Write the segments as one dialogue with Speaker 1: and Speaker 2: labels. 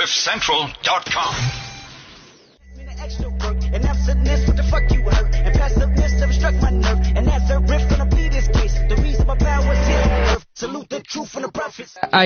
Speaker 1: CliffCentral.com.
Speaker 2: Extra work and absentness, what the fuck you hurt? And passiveness never struck my nerve. And that's a riff gonna be this case. The reason my power is here on earth. Salute the truth and the prophets.
Speaker 3: I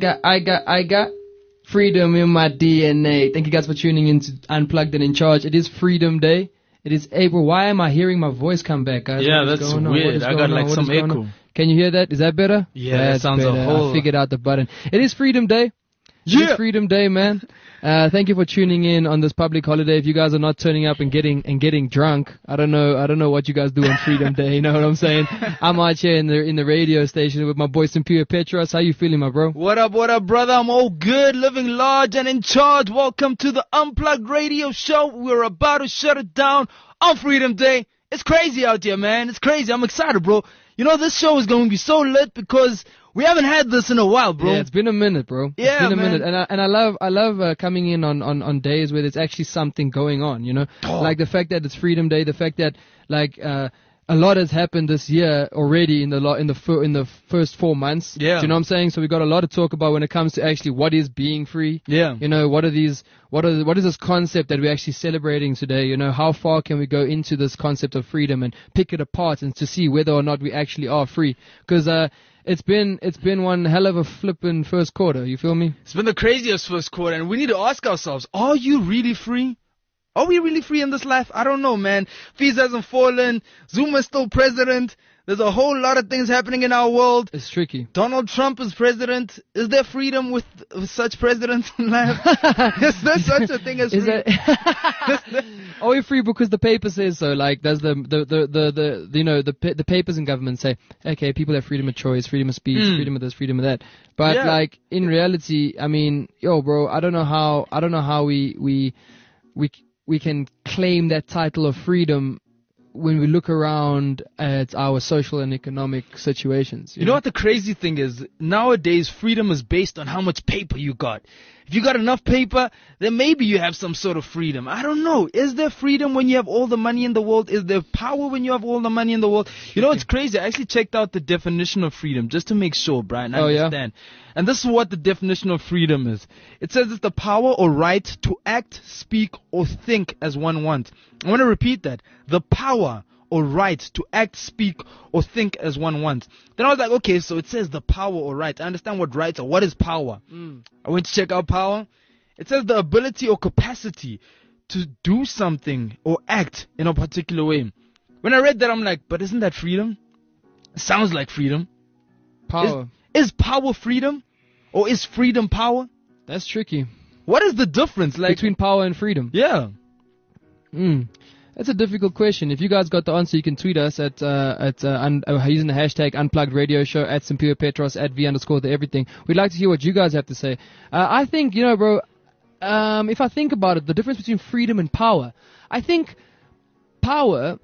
Speaker 3: got freedom in my DNA. Thank you guys for tuning in to Unplugged and In Charge. It is Freedom Day. It is April. Why am I hearing my voice come back, guys?
Speaker 4: Yeah, that's weird. I got like some echo.
Speaker 3: Can you hear that? Is that better?
Speaker 4: Yeah, that sounds
Speaker 3: better.
Speaker 4: a whole...
Speaker 3: I figured out the button. It is Freedom Day.
Speaker 4: Yeah.
Speaker 3: It is Freedom Day, man. Thank you for tuning in on this public holiday. If you guys are not turning up and getting drunk, I don't know what you guys do on Freedom Day. You know what I'm saying? I'm out here in the radio station with my boy Simpia Petros. How you feeling, my bro?
Speaker 4: What up, brother? I'm all good, living large and in charge. Welcome to the Unplugged Radio Show. We're about to shut it down on Freedom Day. It's crazy out here, man. It's crazy. I'm excited, bro. You know, this show is going to be so lit because we haven't had this in a while, bro.
Speaker 3: Yeah, it's been a minute, bro.
Speaker 4: Yeah,
Speaker 3: it's been a
Speaker 4: man.
Speaker 3: minute. And I love coming in on days where there's actually something going on, you know?
Speaker 4: Oh.
Speaker 3: Like the fact that it's Freedom Day, the fact that a lot has happened this year already in the first 4 months.
Speaker 4: Yeah.
Speaker 3: Do you know what I'm saying? So we got a lot to talk about when it comes to actually what is being free.
Speaker 4: Yeah.
Speaker 3: You know, what is this concept that we're actually celebrating today? You know, how far can we go into this concept of freedom and pick it apart and to see whether or not we actually are free? Because it's been one hell of a flippin' first quarter. You feel me?
Speaker 4: It's been the craziest first quarter, and we need to ask ourselves, are you really free? Are we really free in this life? I don't know, man. Fees hasn't fallen. Zuma's still president. There's a whole lot of things happening in our world.
Speaker 3: It's tricky.
Speaker 4: Donald Trump is president. Is there freedom with such presidents in life? Is there such a thing as free?
Speaker 3: Are we free because the paper says so? Like, does the papers in government say, okay, people have freedom of choice, freedom of speech, freedom of this, freedom of that. But like in reality, I mean, yo, bro, I don't know how we can claim that title of freedom when we look around at our social and economic situations.
Speaker 4: You know what the crazy thing is? Nowadays, freedom is based on how much paper you got. If you got enough paper, then maybe you have some sort of freedom. I don't know. Is there freedom when you have all the money in the world? Is there power when you have all the money in the world? You know, it's crazy. I actually checked out the definition of freedom just to make sure, Brian, I understand. Yeah? And this is what the definition of freedom is. It says it's the power or right to act, speak, or think as one wants. I want to repeat that. The power or right to act, speak, or think as one wants. Then I was like, okay, so it says the power or right. I understand what rights are. What is power? I went to check out power. It says the ability or capacity to do something or act in a particular way. When I read that, I'm like, but isn't that freedom? It sounds like freedom.
Speaker 3: Power.
Speaker 4: Is power freedom? Or is freedom power?
Speaker 3: That's tricky.
Speaker 4: What is the difference? Like
Speaker 3: between power and freedom?
Speaker 4: Yeah.
Speaker 3: That's a difficult question. If you guys got the answer, you can tweet us at using the hashtag Unplugged Radio Show, at Simpia Petros, at V_the everything. We'd like to hear what you guys have to say. I think, you know, bro, if I think about it, the difference between freedom and power, I think power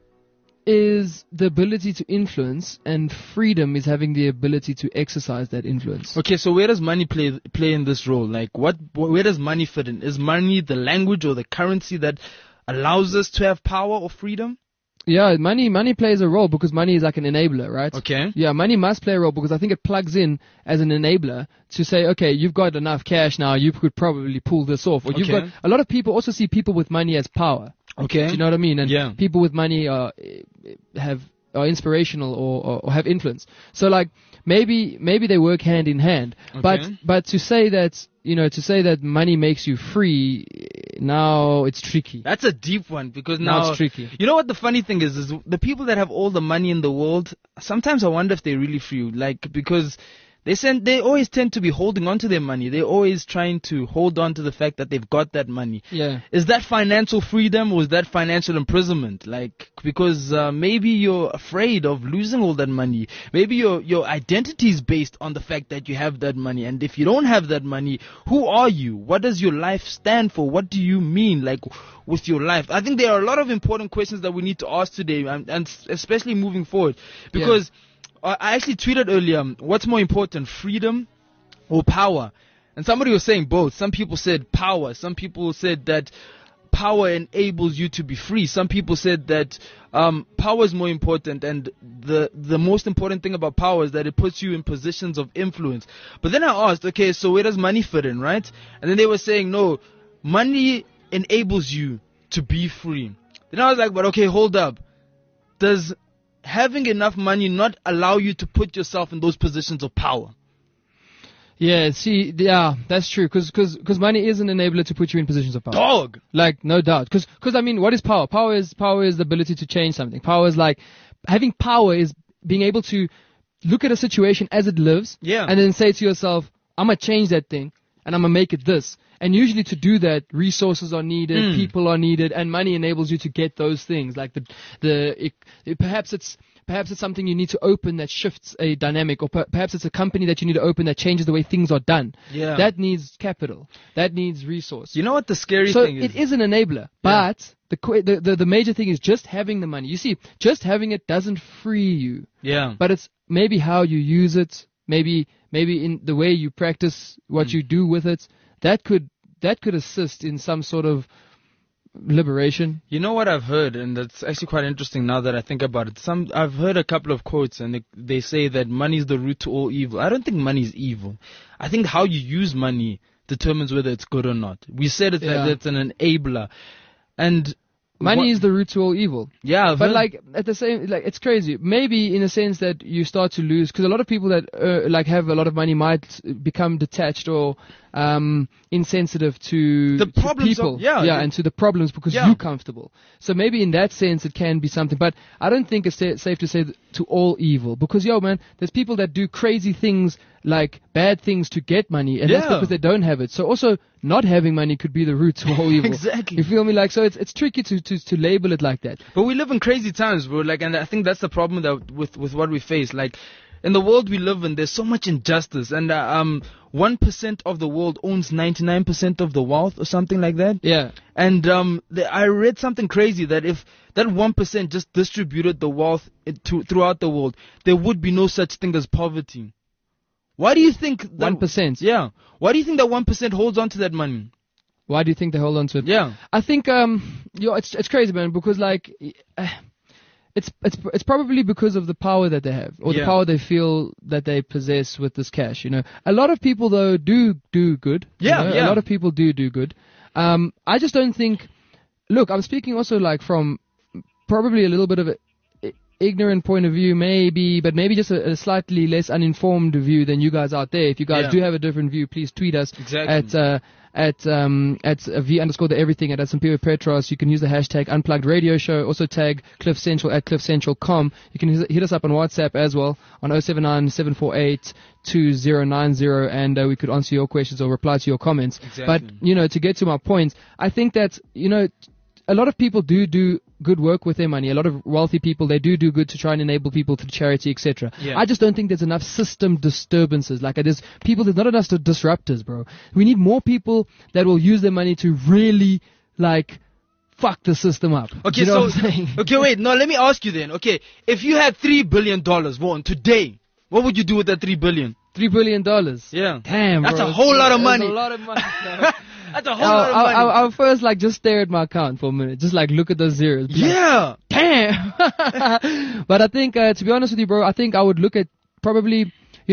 Speaker 3: is the ability to influence, and freedom is having the ability to exercise that influence.
Speaker 4: Okay, so where does money play in this role? Like, where does money fit in? Is money the language or the currency that allows us to have power or freedom?
Speaker 3: Yeah, money plays a role because money is like an enabler, right?
Speaker 4: Okay.
Speaker 3: Yeah, money must play a role because I think it plugs in as an enabler to say, okay, you've got enough cash now, you could probably pull this off. Or you've got a lot of people also see people with money as power.
Speaker 4: Okay.
Speaker 3: Do you know what I mean? And people with money are inspirational or have influence. So like maybe they work hand in hand.
Speaker 4: Okay.
Speaker 3: But to say that money makes you free, now it's tricky.
Speaker 4: That's a deep one because now
Speaker 3: it's tricky.
Speaker 4: You know what the funny thing is the people that have all the money in the world, sometimes I wonder if they're really free, like, because they always tend to be holding on to their money. They're always trying to hold on to the fact that they've got that money.
Speaker 3: Yeah.
Speaker 4: Is that financial freedom or is that financial imprisonment? Like, because maybe you're afraid of losing all that money. Maybe your identity is based on the fact that you have that money. And if you don't have that money, who are you? What does your life stand for? What do you mean, like, with your life? I think there are a lot of important questions that we need to ask today, and especially moving forward. Because I actually tweeted earlier, what's more important, freedom or power? And somebody was saying both. Some people said power. Some people said that power enables you to be free. Some people said that power is more important, and the most important thing about power is that it puts you in positions of influence. But then I asked, okay, so where does money fit in, right? And then they were saying, no, money enables you to be free. Then I was like, but okay, hold up. Does having enough money not allow you to put yourself in those positions of power?
Speaker 3: Yeah, see, yeah, that's true. Because money is an enabler to put you in positions of power.
Speaker 4: Dog!
Speaker 3: Like, no doubt. Because I mean, what is power? Power is the ability to change something. Power is like, having power is being able to look at a situation as it lives.
Speaker 4: Yeah.
Speaker 3: And then say to yourself, I'm going to change that thing and I'm going to make it this. And usually to do that, resources are needed, people are needed, and money enables you to get those things. Like perhaps it's something you need to open that shifts a dynamic, or perhaps it's a company that you need to open that changes the way things are done.
Speaker 4: Yeah.
Speaker 3: That needs capital. That needs resource.
Speaker 4: You know what the scary
Speaker 3: So
Speaker 4: thing is?
Speaker 3: it is an enabler, but the major thing is just having the money. You see, just having it doesn't free you.
Speaker 4: Yeah.
Speaker 3: But it's maybe how you use it, maybe in the way you practice what you do with it. That could assist in some sort of liberation.
Speaker 4: You know what I've heard, and that's actually quite interesting now that I think about it. I've heard a couple of quotes, and they say that money is the root to all evil. I don't think money is evil. I think how you use money determines whether it's good or not. We said that it's an enabler, and
Speaker 3: money is the root to all evil.
Speaker 4: Yeah,
Speaker 3: but like at the same, like it's crazy. Maybe in a sense that you start to lose, because a lot of people that have a lot of money might become detached or insensitive to
Speaker 4: the problems
Speaker 3: people.
Speaker 4: and
Speaker 3: to the problems because you're comfortable. So maybe in that sense it can be something. But I don't think it's safe to say to all evil, because man, there's people that do crazy things, like bad things, to get money, and that's because they don't have it. So also not having money could be the root to all evil.
Speaker 4: Exactly.
Speaker 3: You feel me? Like, so it's tricky to label it like that.
Speaker 4: But we live in crazy times, bro. Like, and I think that's the problem that with what we face. Like, in the world we live in, there's so much injustice, and 1% of the world owns 99% of the wealth, or something like that.
Speaker 3: Yeah.
Speaker 4: And I read something crazy, that if that 1% just distributed the wealth throughout the world, there would be no such thing as poverty. Why do you think that
Speaker 3: 1%?
Speaker 4: Yeah. Why do you think that 1% holds on to that money?
Speaker 3: Why do you think they hold on to it?
Speaker 4: Yeah.
Speaker 3: I think it's crazy, man, because like it's probably because of the power that they have, or the power they feel that they possess with this cash. A lot of people though do good. A lot of people do good. I just don't think. Look, I'm speaking also like from probably a little bit of a ignorant point of view, maybe, but maybe just a slightly less uninformed view than you guys out there. If you guys do have a different view, please tweet us at V_the everything at Simpiwe Petros. You can use the hashtag Unplugged Radio Show. Also tag Cliff Central at CliffCentral.com. You can hit us up on WhatsApp as well on 079 748 2090, and we could answer your questions or reply to your comments.
Speaker 4: Exactly.
Speaker 3: But to get to my point, I think that a lot of people do good work with their money. A lot of wealthy people, they do good to try and enable people through charity, etc.
Speaker 4: Yeah.
Speaker 3: I just don't think there's enough system disturbances. Like, there's not enough disruptors, bro. We need more people that will use their money to really, like, fuck the system up.
Speaker 4: Okay,
Speaker 3: you know what I'm saying?
Speaker 4: Okay, wait. No, let me ask you then. Okay, if you had $3 billion, Vaughn, today, what would you do with that $3 billion?
Speaker 3: $3 billion.
Speaker 4: Yeah.
Speaker 3: Damn,
Speaker 4: That's
Speaker 3: bro.
Speaker 4: a whole lot of money.
Speaker 3: That's a lot of money. No.
Speaker 4: That's a whole lot of money.
Speaker 3: I'll first just stare at my account for a minute. Just look at those zeros.
Speaker 4: Yeah.
Speaker 3: Damn. But I think, to be honest with you, bro, I think I would look at probably,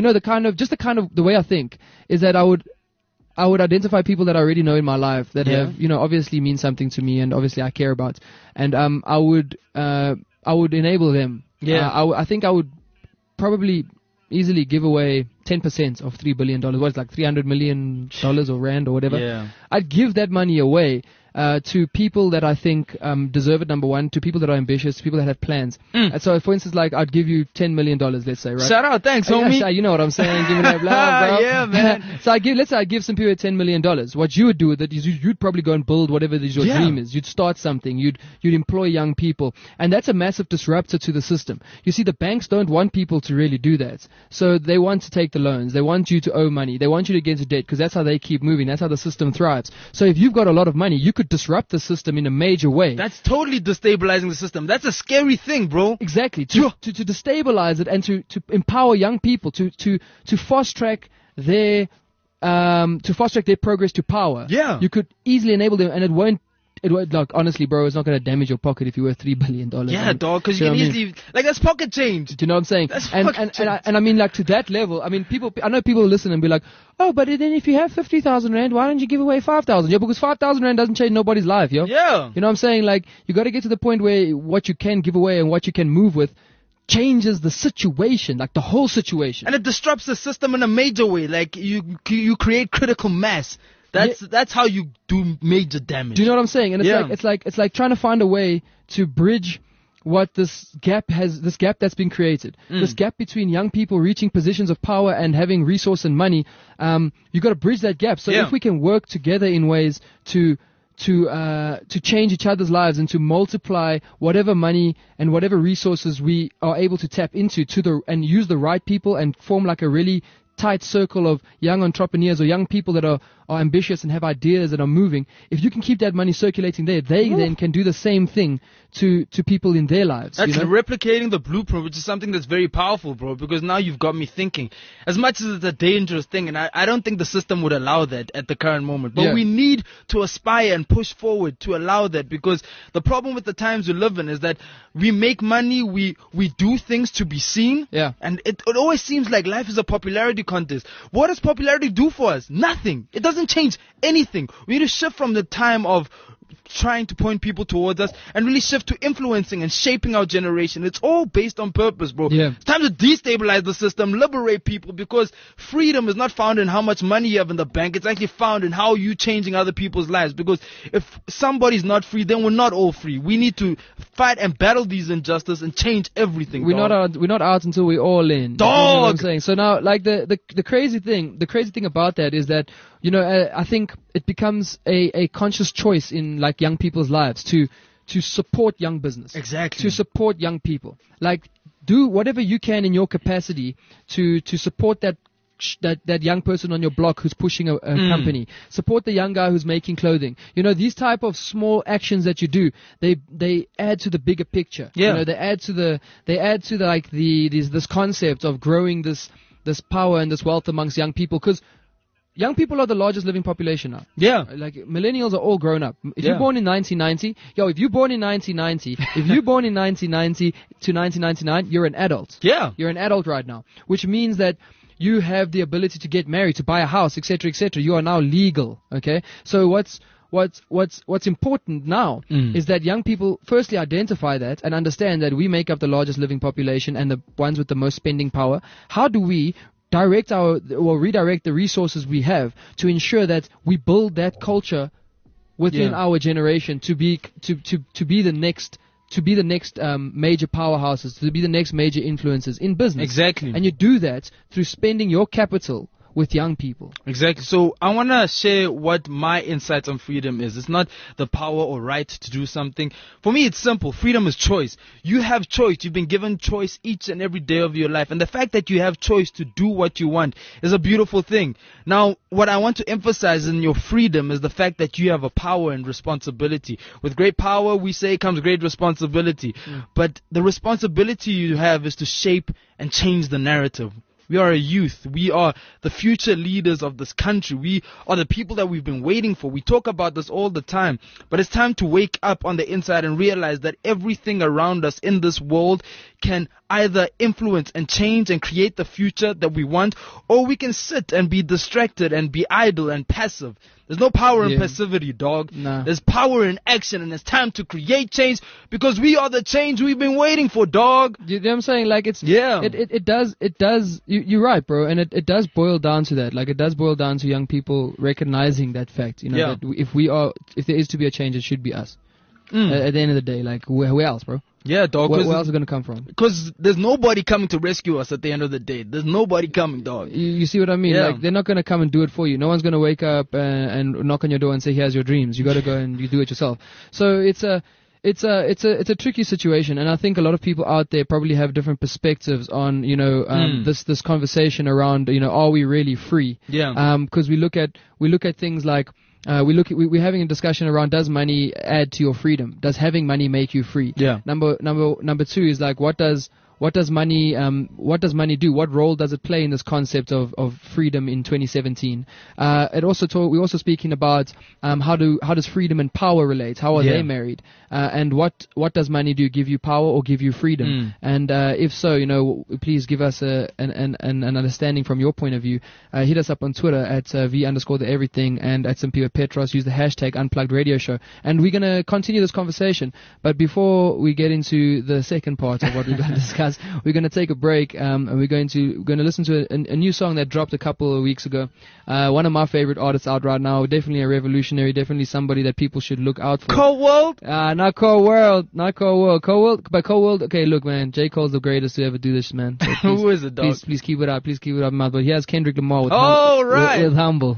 Speaker 3: the way I think is that I would identify people that I already know in my life that have, obviously mean something to me and obviously I care about. And, I would enable them.
Speaker 4: Yeah.
Speaker 3: I think I would probably easily give away 10% of $3 billion. What's like $300 million or rand or whatever.
Speaker 4: Yeah.
Speaker 3: I'd give that money away to people that I think deserve it, number one, to people that are ambitious, to people that have plans. And so, for instance, I'd give you $10 million, let's say, right?
Speaker 4: Shout out, thanks, homie.
Speaker 3: Yeah, you know what I'm saying, giving that love, bro.
Speaker 4: Yeah, man.
Speaker 3: So let's say I give some people $10 million. What you would do with it is you'd probably go and build whatever your dream is. You'd start something. You'd employ young people. And that's a massive disruptor to the system. You see, the banks don't want people to really do that. So they want to take the loans. They want you to owe money. They want you to get into debt because that's how they keep moving. That's how the system thrives. So if you've got a lot of money, you could disrupt the system in a major way.
Speaker 4: That's totally destabilizing the system. That's a scary thing, bro.
Speaker 3: Exactly. To destabilize it and to empower young people to fast track their progress to power.
Speaker 4: Yeah.
Speaker 3: You could easily enable them, and it won't it would, like, honestly, bro, it's not going to damage your pocket if you were $3 billion.
Speaker 4: Yeah, dog, because you can easily, like, that's pocket change.
Speaker 3: Do you know what I'm saying?
Speaker 4: That's
Speaker 3: And
Speaker 4: pocket change.
Speaker 3: I mean, like, to that level, I mean, I know people listen and be like, oh, but then if you have 50,000 rand, why don't you give away 5,000? Yeah, because 5,000 rand doesn't change nobody's life, yo.
Speaker 4: Yeah.
Speaker 3: You know what I'm saying? Like, you got to get to the point where what you can give away and what you can move with changes the situation, like the whole situation.
Speaker 4: And it disrupts the system in a major way. Like, you create critical mass. That's how you do major damage.
Speaker 3: Do you know what I'm saying? And it's
Speaker 4: Yeah.
Speaker 3: it's like trying to find a way to bridge what this gap that's been created. This gap between young people reaching positions of power and having resource and money. You got to bridge that gap. So
Speaker 4: Yeah.
Speaker 3: if we can work together in ways to change each other's lives and to multiply whatever money and whatever resources we are able to tap into and use the right people and form like a really tight circle of young entrepreneurs or young people that are ambitious and have ideas and are moving. If you can keep that money circulating there, they then can do the same thing to people in their lives.
Speaker 4: That's
Speaker 3: you know?
Speaker 4: replicating the blueprint, which is something that's very powerful, bro, because now you've got me thinking. As much as it's a dangerous thing, and I don't think the system would allow that at the current moment, but
Speaker 3: Yeah.
Speaker 4: we need to aspire and push forward to allow that, because the problem with the times we live in is that we make money, we do things to be seen,
Speaker 3: Yeah.
Speaker 4: and it always seems like life is a popularity contest. What does popularity do for us? Nothing. It doesn't change anything. We need to shift from the time of trying to point people towards us and really shift to influencing and shaping our generation. It's all based on purpose, bro.
Speaker 3: Yeah.
Speaker 4: It's time to destabilize the system, liberate people, because freedom is not found in how much money you have in the bank. It's actually found in how you changing other people's lives, because if somebody's not free, then we're not all free. We need to fight and battle these injustices and change everything.
Speaker 3: We're not out until we're all in.
Speaker 4: Dog!
Speaker 3: You know what I'm saying? So now, like, the crazy thing about that is that, you know, I think it becomes a conscious choice in, like, young people's lives to support young business.
Speaker 4: Exactly.
Speaker 3: To support young people. Like, do whatever you can in your capacity to support that young person on your block who's pushing a company. Support the young guy who's making clothing. You know, these type of small actions that you do, they add to the bigger picture.
Speaker 4: Yeah.
Speaker 3: You know, they add to this concept of growing this power and this wealth amongst young people, because young people are the largest living population now.
Speaker 4: Yeah.
Speaker 3: Like, millennials are all grown up. If
Speaker 4: Yeah.
Speaker 3: you're born in 1990, if you're born in 1990 to 1999, you're an adult.
Speaker 4: Yeah.
Speaker 3: You're an adult right now, which means that you have the ability to get married, to buy a house, etc., etc. You are now legal. Okay. So what's important now is that young people firstly identify that and understand that we make up the largest living population and the ones with the most spending power. How do we redirect the resources we have to ensure that we build that culture within our generation to be the next major powerhouses, to be the next major influences in business.
Speaker 4: Exactly.
Speaker 3: And you do that through spending your capital with young people.
Speaker 4: Exactly. So I want to share what my insights on freedom is. It's not the power or right to do something. For me, it's simple. Freedom is choice. You have choice. You've been given choice each and every day of your life. And the fact that you have choice to do what you want is a beautiful thing. Now, what I want to emphasize in your freedom is the fact that you have a power and responsibility. With great power, we say, comes great responsibility. But the responsibility you have is to shape and change the narrative. We are a youth. We are the future leaders of this country. We are the people that we've been waiting for. We talk about this all the time. But it's time to wake up on the inside and realize that everything around us in this world can either influence and change and create the future that we want, or we can sit and be distracted and be idle and passive. There's no power in passivity, dog.
Speaker 3: Nah.
Speaker 4: There's power in action, and it's time to create change, because we are the change we've been waiting for, dog.
Speaker 3: You know what I'm saying? Like, it does, you're right, bro. And it does boil down to that. Like, it does boil down to young people recognizing that fact, you know, that if there is to be a change, it should be us. At the end of the day, like, where else, bro?
Speaker 4: Yeah, dog.
Speaker 3: Where else is it going to come from?
Speaker 4: Because there's nobody coming to rescue us at the end of the day. There's nobody coming, dog.
Speaker 3: You see what I mean?
Speaker 4: Yeah.
Speaker 3: Like, they're not going to come and do it for you. No one's going to wake up and knock on your door and say, here's your dreams. You got to go and you do it yourself. So it's a tricky situation, and I think a lot of people out there probably have different perspectives on, you know, this conversation around, you know, are we really free?
Speaker 4: Yeah.
Speaker 3: Because we look at things like, we're having a discussion around, does money add to your freedom? Does having money make you free?
Speaker 4: Yeah.
Speaker 3: Number two is like, what does what does money do? What role does it play in this concept of freedom in 2017? We're also speaking about how does freedom and power relate? How are they married? And what does money do? Give you power or give you freedom? And if so, please give us an understanding from your point of view. Hit us up on Twitter at @V_the_everything and at Simpiwe Petros. Use the hashtag Unplugged Radio Show, and we're gonna continue this conversation. But before we get into the second part of what we're going to discuss, we're going to take a break, and we're going to listen to a new song that dropped a couple of weeks ago. One of my favorite artists out right now, definitely a revolutionary, definitely somebody that people should look out for.
Speaker 4: Cold World?
Speaker 3: Not Cold World. But Cold World. Okay, look, man, J. Cole's the greatest to ever do this, man. So
Speaker 4: Who is it, dog?
Speaker 3: Please keep it up. Please keep it up, man. But he has Kendrick Lamar with
Speaker 4: right.
Speaker 3: with Humble.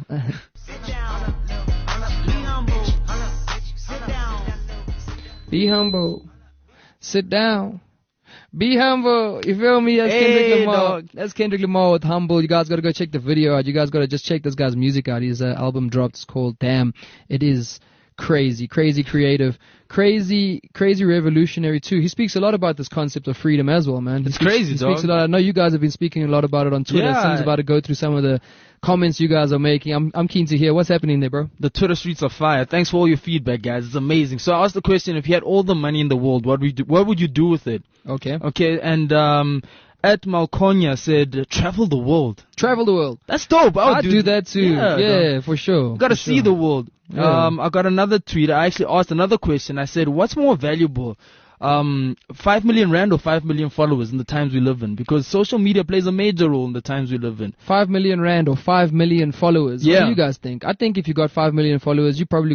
Speaker 3: Be humble. Sit down. Be humble. You feel me? That's Kendrick Lamar.
Speaker 4: Dog.
Speaker 3: That's Kendrick Lamar with Humble. You guys got to go check the video out. You guys got to just check this guy's music out. His album dropped. It's called Damn. It is crazy creative, crazy revolutionary too. He speaks a lot about this concept of freedom as well, man.
Speaker 4: It's crazy,
Speaker 3: he speaks a lot. I know you guys have been speaking a lot about it on Twitter.
Speaker 4: Yeah.
Speaker 3: Sim's about to go through some of the comments you guys are making. I'm keen to hear what's happening there, bro.
Speaker 4: The Twitter streets are fire. Thanks for all your feedback, guys. It's amazing. So I asked the question: if you had all the money in the world, what would you do with it?
Speaker 3: Okay.
Speaker 4: And at Malconia said, travel the world.
Speaker 3: Travel the world.
Speaker 4: That's dope.
Speaker 3: I'd do that too. Yeah, for sure.
Speaker 4: Gotta see the world.
Speaker 3: Yeah.
Speaker 4: I got another tweet. I actually asked another question. I said, what's more valuable? 5 million rand or 5 million followers in the times we live in? Because social media plays a major role in the times we live in.
Speaker 3: 5 million rand or 5 million followers.
Speaker 4: Yeah.
Speaker 3: What do you guys think? I think if you got 5 million followers, you probably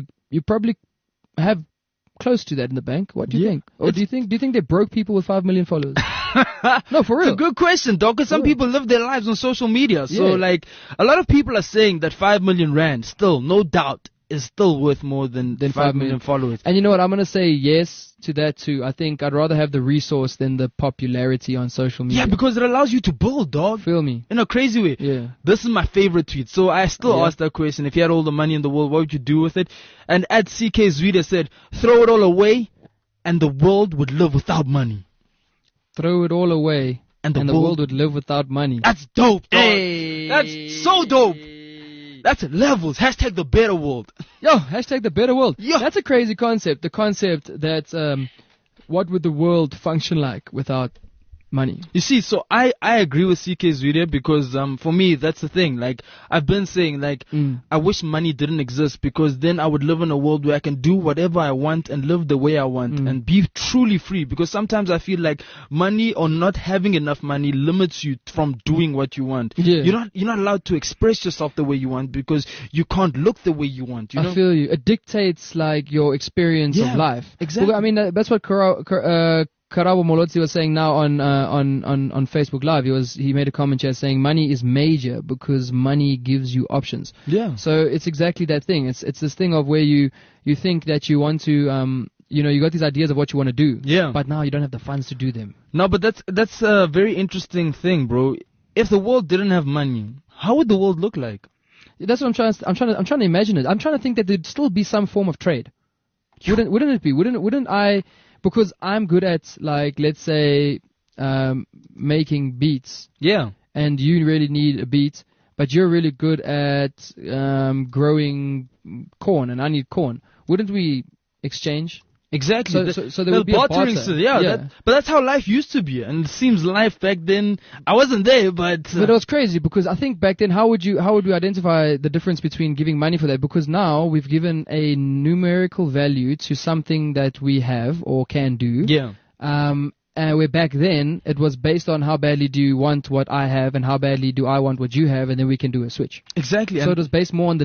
Speaker 3: have close to that in the bank. What do you think? Or do you think they broke people with 5 million followers? No, for real.
Speaker 4: It's a good question, dog, because some people live their lives on social media. So, a lot of people are saying that 5 million rand still, no doubt, is still worth more than 5 million followers.
Speaker 3: And you know what? I'm going to say yes to that too. I think I'd rather have the resource than the popularity on social media.
Speaker 4: Yeah, because it allows you to build, dog.
Speaker 3: Feel me?
Speaker 4: In a crazy way.
Speaker 3: Yeah.
Speaker 4: This is my favorite tweet. So I still ask that question. If you had all the money in the world, what would you do with it? And at CK Zwida said, throw it all away and the world would live without money.
Speaker 3: Throw it all away
Speaker 4: and the
Speaker 3: world would live without money.
Speaker 4: That's dope, dog.
Speaker 3: Hey.
Speaker 4: That's so dope. That's levels. Hashtag the better world.
Speaker 3: Yo, hashtag the better world.
Speaker 4: Yo.
Speaker 3: That's a crazy concept. The concept that what would the world function like without money?
Speaker 4: You see, so I agree with CK's video because for me that's the thing. Like I've been saying, I wish money didn't exist because then I would live in a world where I can do whatever I want and live the way I want and be truly free. Because sometimes I feel like money or not having enough money limits you from doing what you want.
Speaker 3: Yeah.
Speaker 4: You're not allowed to express yourself the way you want because you can't look the way you want. You know?
Speaker 3: I feel you. It dictates like your experience of life.
Speaker 4: Exactly.
Speaker 3: I mean that's what Karabo Molotsi was saying now on Facebook Live. He made a comment here saying money is major because money gives you options.
Speaker 4: Yeah.
Speaker 3: So it's exactly that thing. It's this thing of where you think that you want to you got these ideas of what you want to do.
Speaker 4: Yeah.
Speaker 3: But now you don't have the funds to do them.
Speaker 4: No, but that's a very interesting thing, bro. If the world didn't have money, how would the world look like?
Speaker 3: That's what I'm trying to imagine it. I'm trying to think that there'd still be some form of trade. Wouldn't it be? Wouldn't I? Because I'm good at, like, let's say, making beats.
Speaker 4: Yeah.
Speaker 3: And you really need a beat, but you're really good at growing corn, and I need corn. Wouldn't we exchange?
Speaker 4: Exactly.
Speaker 3: So there would be a barter.
Speaker 4: But that's how life used to be, and it seems life back then. I wasn't there, but
Speaker 3: it was crazy because I think back then, how would we identify the difference between giving money for that? Because now we've given a numerical value to something that we have or can do.
Speaker 4: Yeah.
Speaker 3: And where back then it was based on how badly do you want what I have and how badly do I want what you have, and then we can do a switch.
Speaker 4: Exactly.
Speaker 3: So it was based more on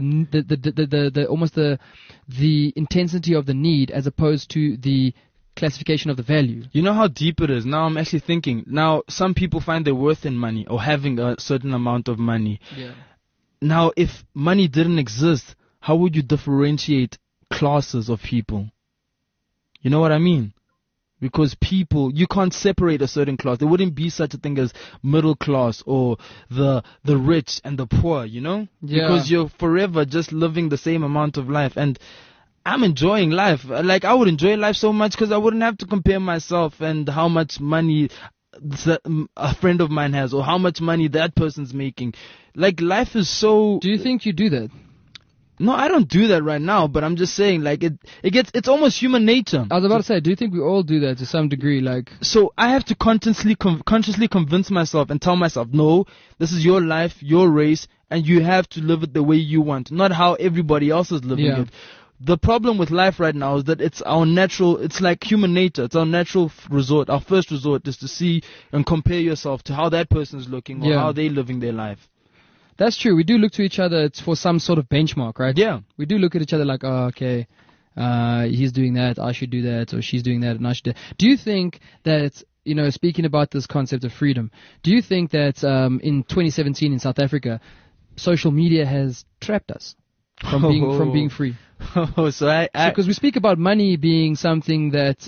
Speaker 3: the almost the intensity of the need as opposed to the classification of the value.
Speaker 4: You know how deep it is. Now I'm actually thinking. Now some people find their worth in money or having a certain amount of money.
Speaker 3: Yeah.
Speaker 4: Now if money didn't exist, how would you differentiate classes of people? You know what I mean? Because you can't separate a certain class. There wouldn't be such a thing as middle class or the rich and the poor, you know?
Speaker 3: Yeah.
Speaker 4: Because you're forever just living the same amount of life. And I'm enjoying life. Like, I would enjoy life so much because I wouldn't have to compare myself and how much money a friend of mine has, or how much money that person's making. Like, life is so...
Speaker 3: Do you think you do that?
Speaker 4: No, I don't do that right now, but I'm just saying, like, it's almost human nature.
Speaker 3: I was about to say, do you think we all do that to some degree? Like,
Speaker 4: So I have to consciously convince myself and tell myself, no, this is your life, your race, and you have to live it the way you want, not how everybody else is living
Speaker 3: Yeah.
Speaker 4: it. The problem with life right now is that it's like human nature. It's our natural resort. Our first resort is to see and compare yourself to how that person is looking or
Speaker 3: Yeah.
Speaker 4: how they're living their life.
Speaker 3: that's true. We do look to each other for some sort of benchmark, right?
Speaker 4: Yeah.
Speaker 3: We do look at each other like, oh, okay, he's doing that, I should do that, or she's doing that, and I should do that. Do you think that, speaking about this concept of freedom, do you think that in 2017 in South Africa, social media has trapped us from being free?
Speaker 4: So
Speaker 3: Because we speak about money being something that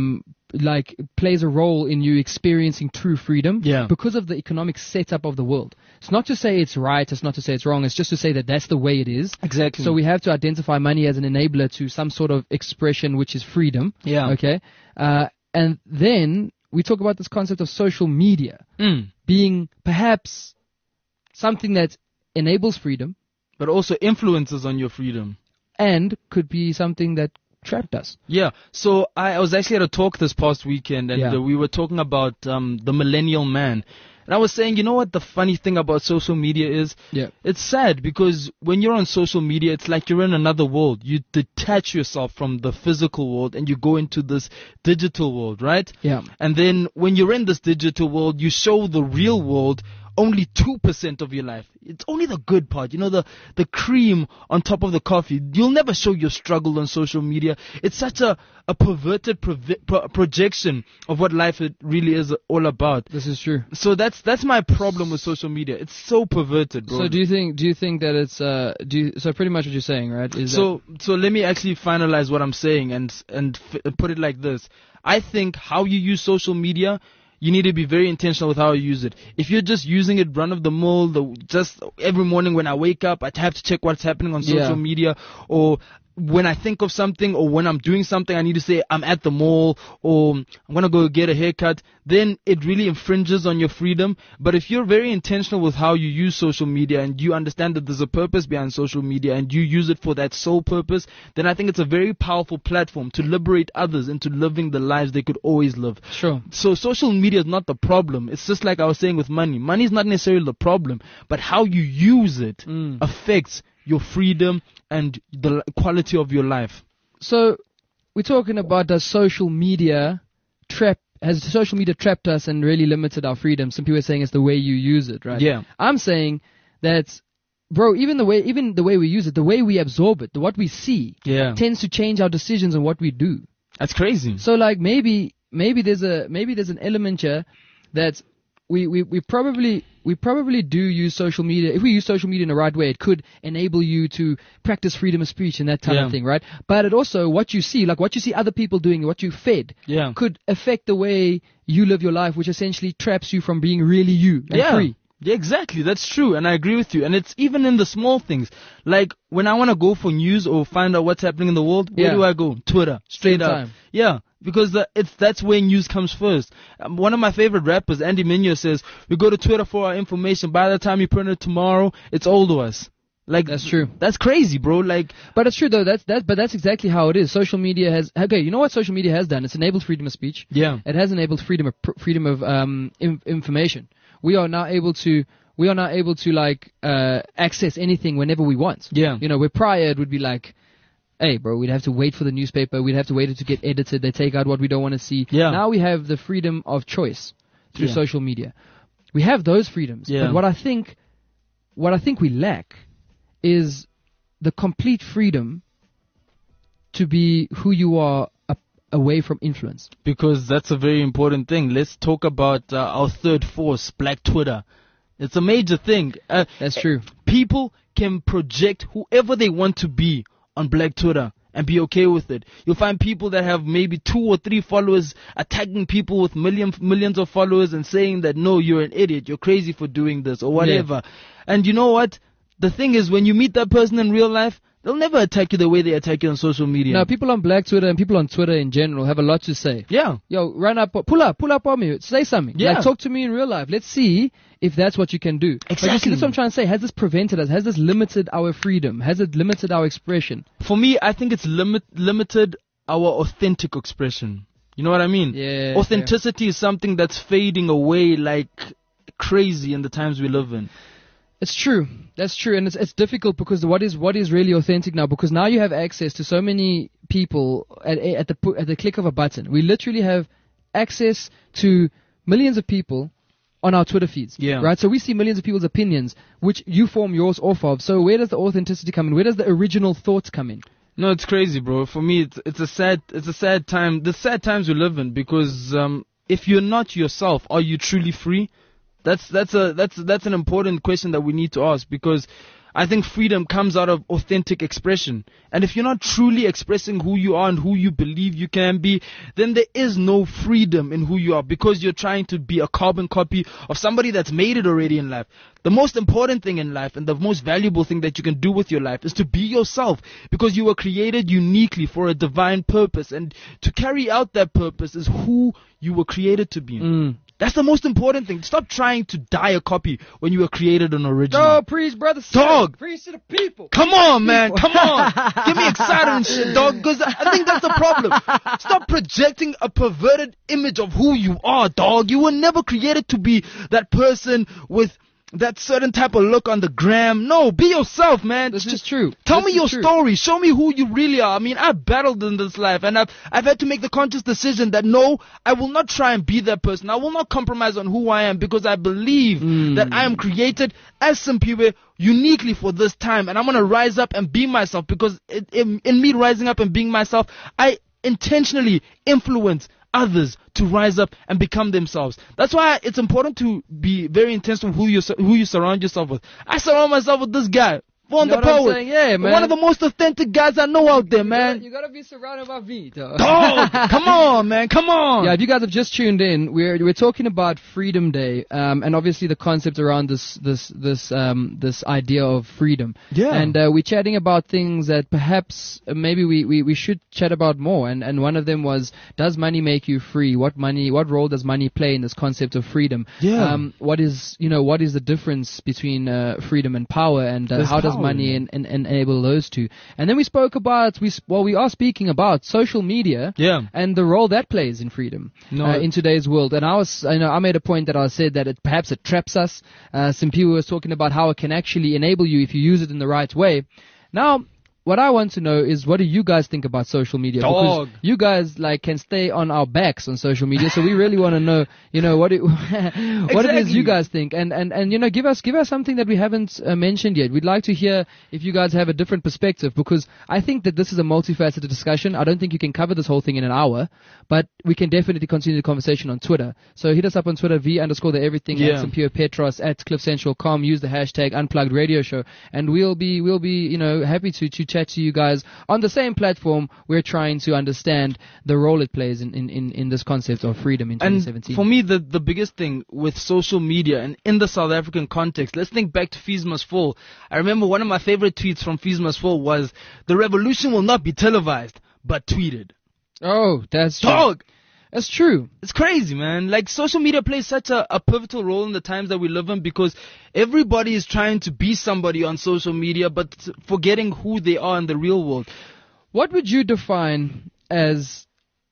Speaker 3: plays a role in you experiencing true freedom,
Speaker 4: Yeah.
Speaker 3: because of the economic setup of the world. It's not to say it's right, it's not to say it's wrong, it's just to say that that's the way it is.
Speaker 4: Exactly.
Speaker 3: So we have to identify money as an enabler to some sort of expression, which is freedom.
Speaker 4: Yeah.
Speaker 3: Okay. And then we talk about this concept of social media
Speaker 4: Mm.
Speaker 3: being perhaps something that enables freedom
Speaker 4: But also influences on your freedom.
Speaker 3: and could be something that trapped us.
Speaker 4: Yeah, so I was actually at a talk this past weekend, and
Speaker 3: Yeah.
Speaker 4: we were talking about the millennial man. And I was saying, you know what the funny thing about social media is?
Speaker 3: Yeah.
Speaker 4: It's sad because when you're on social media, it's like you're in another world. You detach yourself from the physical world and you go into this digital world, right?
Speaker 3: Yeah.
Speaker 4: And then when you're in this digital world, you show the real world only 2% of your life. It's only the good part, the cream on top of the coffee. You'll never show your struggle on social media. It's such a perverted projection of what life it really is all about.
Speaker 3: This is true.
Speaker 4: So that's my problem with social media. It's so perverted, bro.
Speaker 3: So do you think that it's so pretty much what you're saying, right? Is
Speaker 4: So let me actually finalize what I'm saying and put it like this. I think how you use social media, you need to be very intentional with how you use it. If you're just using it run of the mill, just every morning when I wake up, I have to check what's happening on social
Speaker 3: Yeah.
Speaker 4: media, or when I think of something or when I'm doing something, I need to say I'm at the mall or I'm going to go get a haircut, then it really infringes on your freedom. But if you're very intentional with how you use social media and you understand that there's a purpose behind social media and you use it for that sole purpose, then I think it's a very powerful platform to liberate others into living the lives they could always live.
Speaker 3: Sure.
Speaker 4: So social media is not the problem. It's just like I was saying with money. Money is not necessarily the problem, but how you use it affects your freedom and the quality of your life.
Speaker 3: So we're talking about has social media trapped us and really limited our freedom? Some people are saying it's the way you use it, right?
Speaker 4: Yeah.
Speaker 3: I'm saying that, bro, even the way we use it, the way we absorb it, what we see,
Speaker 4: Yeah.
Speaker 3: tends to change our decisions and what we do.
Speaker 4: That's crazy.
Speaker 3: So like maybe there's an element here that we probably do use social media. If we use social media in the right way, it could enable you to practice freedom of speech and that type
Speaker 4: Yeah.
Speaker 3: of thing, right? But it also, what you see other people doing, what you fed,
Speaker 4: Yeah.
Speaker 3: could affect the way you live your life, which essentially traps you from being really you and free.
Speaker 4: Yeah, exactly. That's true. And I agree with you. And it's even in the small things. Like when I want to go for news or find out what's happening in the world, where
Speaker 3: Yeah.
Speaker 4: do I go? Twitter. Straight
Speaker 3: Same
Speaker 4: up.
Speaker 3: time.
Speaker 4: Yeah. Because that's where news comes first. One of my favorite rappers, Andy Mineo, says, we go to Twitter for our information. By the time you print it tomorrow, it's old to us. Like,
Speaker 3: That's true.
Speaker 4: That's crazy, bro. Like,
Speaker 3: But it's true though. But that's exactly how it is. Social media has, okay, you know what social media has done? It's enabled freedom of speech.
Speaker 4: yeah.
Speaker 3: It has enabled freedom of information. We are now able to access anything whenever we want.
Speaker 4: Yeah.
Speaker 3: Where prior it would be like, hey, bro, we'd have to wait for the newspaper. We'd have to wait to get edited. They take out what we don't want to see.
Speaker 4: Yeah.
Speaker 3: Now we have the freedom of choice through
Speaker 4: Yeah.
Speaker 3: social media. We have those freedoms.
Speaker 4: Yeah.
Speaker 3: But what I think we lack is the complete freedom to be who you are away from influence.
Speaker 4: Because that's a very important thing. Let's talk about our third force, Black Twitter. It's a major thing.
Speaker 3: That's true.
Speaker 4: People can project whoever they want to be on Black Twitter and be okay with it. You'll find people that have maybe 2 or 3 followers attacking people with millions of followers and saying that, no, you're an idiot, you're crazy for doing this or whatever. And you know what? The thing is, when you meet that person in real life, they'll never attack you the way they attack you on social media.
Speaker 3: Now, people on Black Twitter and people on Twitter in general have a lot to say.
Speaker 4: Yeah.
Speaker 3: Yo, pull up on me. Say something.
Speaker 4: Yeah.
Speaker 3: Like, talk to me in real life. Let's see if that's what you can do. But you see,
Speaker 4: Exactly.
Speaker 3: that's what I'm trying to say. Has this prevented us? Has this limited our freedom? Has it limited our expression?
Speaker 4: For me, I think it's limited our authentic expression. You know what I mean?
Speaker 3: Yeah.
Speaker 4: Authenticity is something that's fading away like crazy in the times we live in.
Speaker 3: It's true. That's true, and it's difficult because what is really authentic now? Because now you have access to so many people at the click of a button. We literally have access to millions of people on our Twitter feeds.
Speaker 4: Yeah.
Speaker 3: Right. So we see millions of people's opinions, which you form yours off of. So where does the authenticity come in? Where does the original thoughts come in?
Speaker 4: No, it's crazy, bro. For me, it's a sad time. The sad times we live in because if you're not yourself, are you truly free? That's an important question that we need to ask, because I think freedom comes out of authentic expression. And if you're not truly expressing who you are and who you believe you can be, then there is no freedom in who you are, because you're trying to be a carbon copy of somebody that's made it already in life. The most important thing in life and the most valuable thing that you can do with your life is to be yourself, because you were created uniquely for a divine purpose, and to carry out that purpose is who you were created to be. That's the most important thing. Stop trying to die a copy when you were created an original.
Speaker 3: Oh, preach, brother.
Speaker 4: Dog.
Speaker 3: Preach to the people.
Speaker 4: Come on, man. Come on. Get me excited and shit, dog, because I think that's the problem. Stop projecting a perverted image of who you are, dog. You were never created to be that person with that certain type of look on the gram. No, be yourself, man.
Speaker 3: This is true.
Speaker 4: Tell
Speaker 3: This
Speaker 4: me
Speaker 3: is
Speaker 4: your
Speaker 3: true.
Speaker 4: story. Show me who you really are. I mean, I've battled in this life, and I've had to make the conscious decision that no, I will not try and be that person. I will not compromise on who I am, because I believe that I am created as Simpiwe uniquely for this time, and I'm going to rise up and be myself, because in me rising up and being myself, I intentionally influence others to rise up and become themselves. That's why it's important to be very intentional who you surround yourself with. I surround myself with this guy, Von
Speaker 3: You know
Speaker 4: the
Speaker 3: what I'm
Speaker 4: Poet.
Speaker 3: saying? Yeah, man.
Speaker 4: One of the most authentic guys I know out there, man.
Speaker 3: You gotta be surrounded by V, dog.
Speaker 4: Dog, come on, man, come on.
Speaker 3: Yeah, if you guys have just tuned in, we're talking about Freedom Day, and obviously the concept around this idea of freedom.
Speaker 4: Yeah.
Speaker 3: And we're chatting about things that perhaps maybe we should chat about more. And one of them was, does money make you free? What role does money play in this concept of freedom?
Speaker 4: Yeah.
Speaker 3: What is the difference between freedom and power, and how does money enable those two? And then we spoke about we are speaking about social media.
Speaker 4: Yeah.
Speaker 3: And the role that plays in freedom in today's world. And I made a point that I said that perhaps it traps us. Some people were talking about how it can actually enable you if you use it in the right way. Now, what I want to know is, what do you guys think about social media?
Speaker 4: Dog.
Speaker 3: Because you guys can stay on our backs on social media, so we really want to know, what it is you guys think, and give us something that we haven't mentioned yet. We'd like to hear if you guys have a different perspective, because I think that this is a multifaceted discussion. I don't think you can cover this whole thing in an hour, but we can definitely continue the conversation on Twitter. So hit us up on Twitter, V_the everything, at Simpiwe Petros, at CliffCentral.com. Use the hashtag Unplugged Radio Show, and we'll be happy to chat to you guys on the same platform. We're trying to understand the role it plays in this concept of freedom in 2017.
Speaker 4: And for me, the biggest thing with social media and in the South African context, let's think back to Fees Must Fall. I remember one of my favorite tweets from Fees Must Fall was, "The revolution will not be televised, but tweeted."
Speaker 3: Oh, that's true.
Speaker 4: Dog!
Speaker 3: That's true.
Speaker 4: It's crazy, man. Like, social media plays such a pivotal role in the times that we live in, because everybody is trying to be somebody on social media, but forgetting who they are in the real world.
Speaker 3: What would you define as,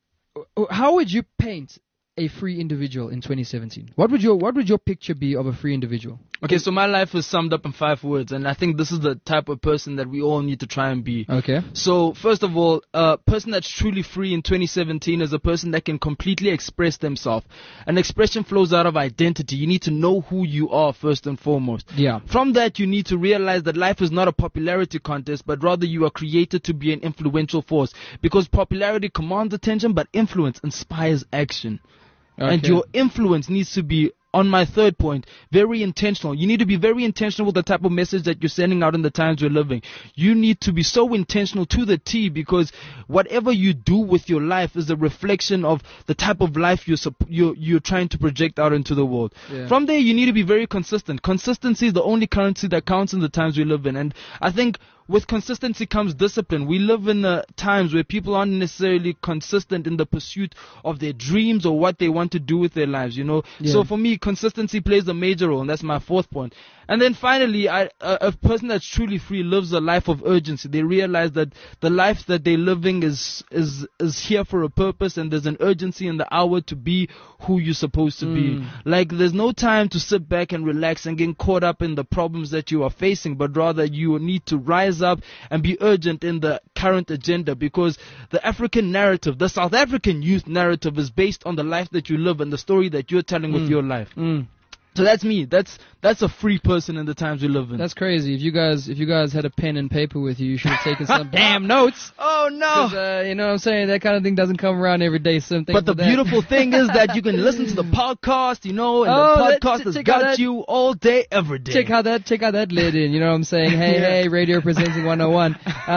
Speaker 3: how would you paint a free individual in 2017? What would your picture be of a free individual?
Speaker 4: Okay, so my life is summed up in 5 words, and I think this is the type of person that we all need to try and be.
Speaker 3: Okay.
Speaker 4: So, first of all, a person that's truly free in 2017 is a person that can completely express themselves. An expression flows out of identity. You need to know who you are first and foremost.
Speaker 3: Yeah.
Speaker 4: From that, you need to realize that life is not a popularity contest, but rather you are created to be an influential force. Because popularity commands attention, but influence inspires action.
Speaker 3: Okay.
Speaker 4: And your influence needs to be, on my third point, very intentional. You need to be very intentional with the type of message that you're sending out in the times we're living. You need to be so intentional to the T, because whatever you do with your life is a reflection of the type of life you're trying to project out into the world.
Speaker 3: Yeah.
Speaker 4: From there, you need to be very consistent. Consistency is the only currency that counts in the times we live in. And I think with consistency comes discipline. We live in times where people aren't necessarily consistent in the pursuit of their dreams or what they want to do with their lives, you know.
Speaker 3: Yeah.
Speaker 4: So for me, consistency plays a major role, and that's my fourth point. And then finally, a person that's truly free lives a life of urgency. They realize that the life that they're living is here for a purpose, and there's an urgency in the hour to be who you're supposed to be. Like, there's no time to sit back and relax and get caught up in the problems that you are facing, but rather you need to rise up and be urgent in the current agenda, because the African narrative, the South African youth narrative, is based on the life that you live and the story that you're telling with your life. So that's me. That's a free person in the times we live in.
Speaker 3: That's crazy. If you guys had a pen and paper with you, you should have taken some damn notes.
Speaker 4: Oh no!
Speaker 3: 'Cause, you know what I'm saying? That kind of thing doesn't come around every day.
Speaker 4: But the beautiful thing is that you can listen to the podcast, you know, and the podcast has got you all day, every day.
Speaker 3: Check how that led in. You know what I'm saying? Hey, radio presenting 101.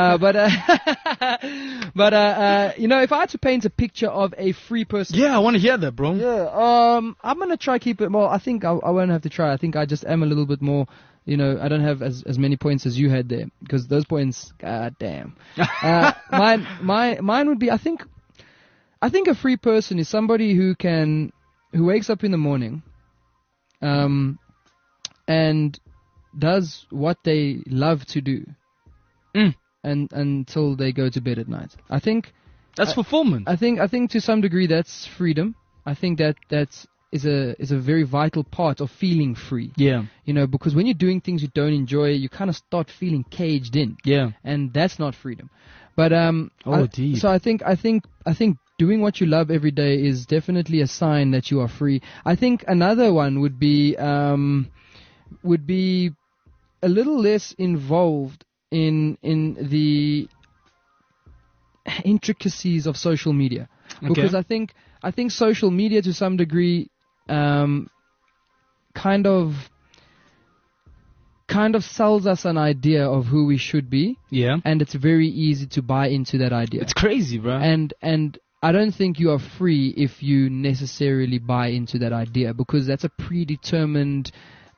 Speaker 3: You know, if I had to paint a picture of a free person.
Speaker 4: Yeah, I want to hear that, bro.
Speaker 3: Yeah. I'm gonna try keep it more. I think I won't have to try. I think I just am a little bit more. You know, I don't have as many points as you had there, because those points, god damn. Mine would be, I think a free person is somebody who wakes up in the morning, and does what they love to do, and until they go to bed at night. I think
Speaker 4: that's fulfillment.
Speaker 3: I think to some degree that's freedom. I think that's is a very vital part of feeling free.
Speaker 4: Yeah.
Speaker 3: You know, because when you're doing things you don't enjoy, you kind of start feeling caged in.
Speaker 4: Yeah.
Speaker 3: And that's not freedom. But
Speaker 4: deep.
Speaker 3: So I think doing what you love every day is definitely a sign that you are free. I think another one would be a little less involved in the intricacies of social media.
Speaker 4: Okay.
Speaker 3: Because I think social media to some degree kind of sells us an idea of who we should be.
Speaker 4: Yeah.
Speaker 3: And it's very easy to buy into that idea.
Speaker 4: It's crazy, bro.
Speaker 3: And I don't think you are free if you necessarily buy into that idea, because that's a predetermined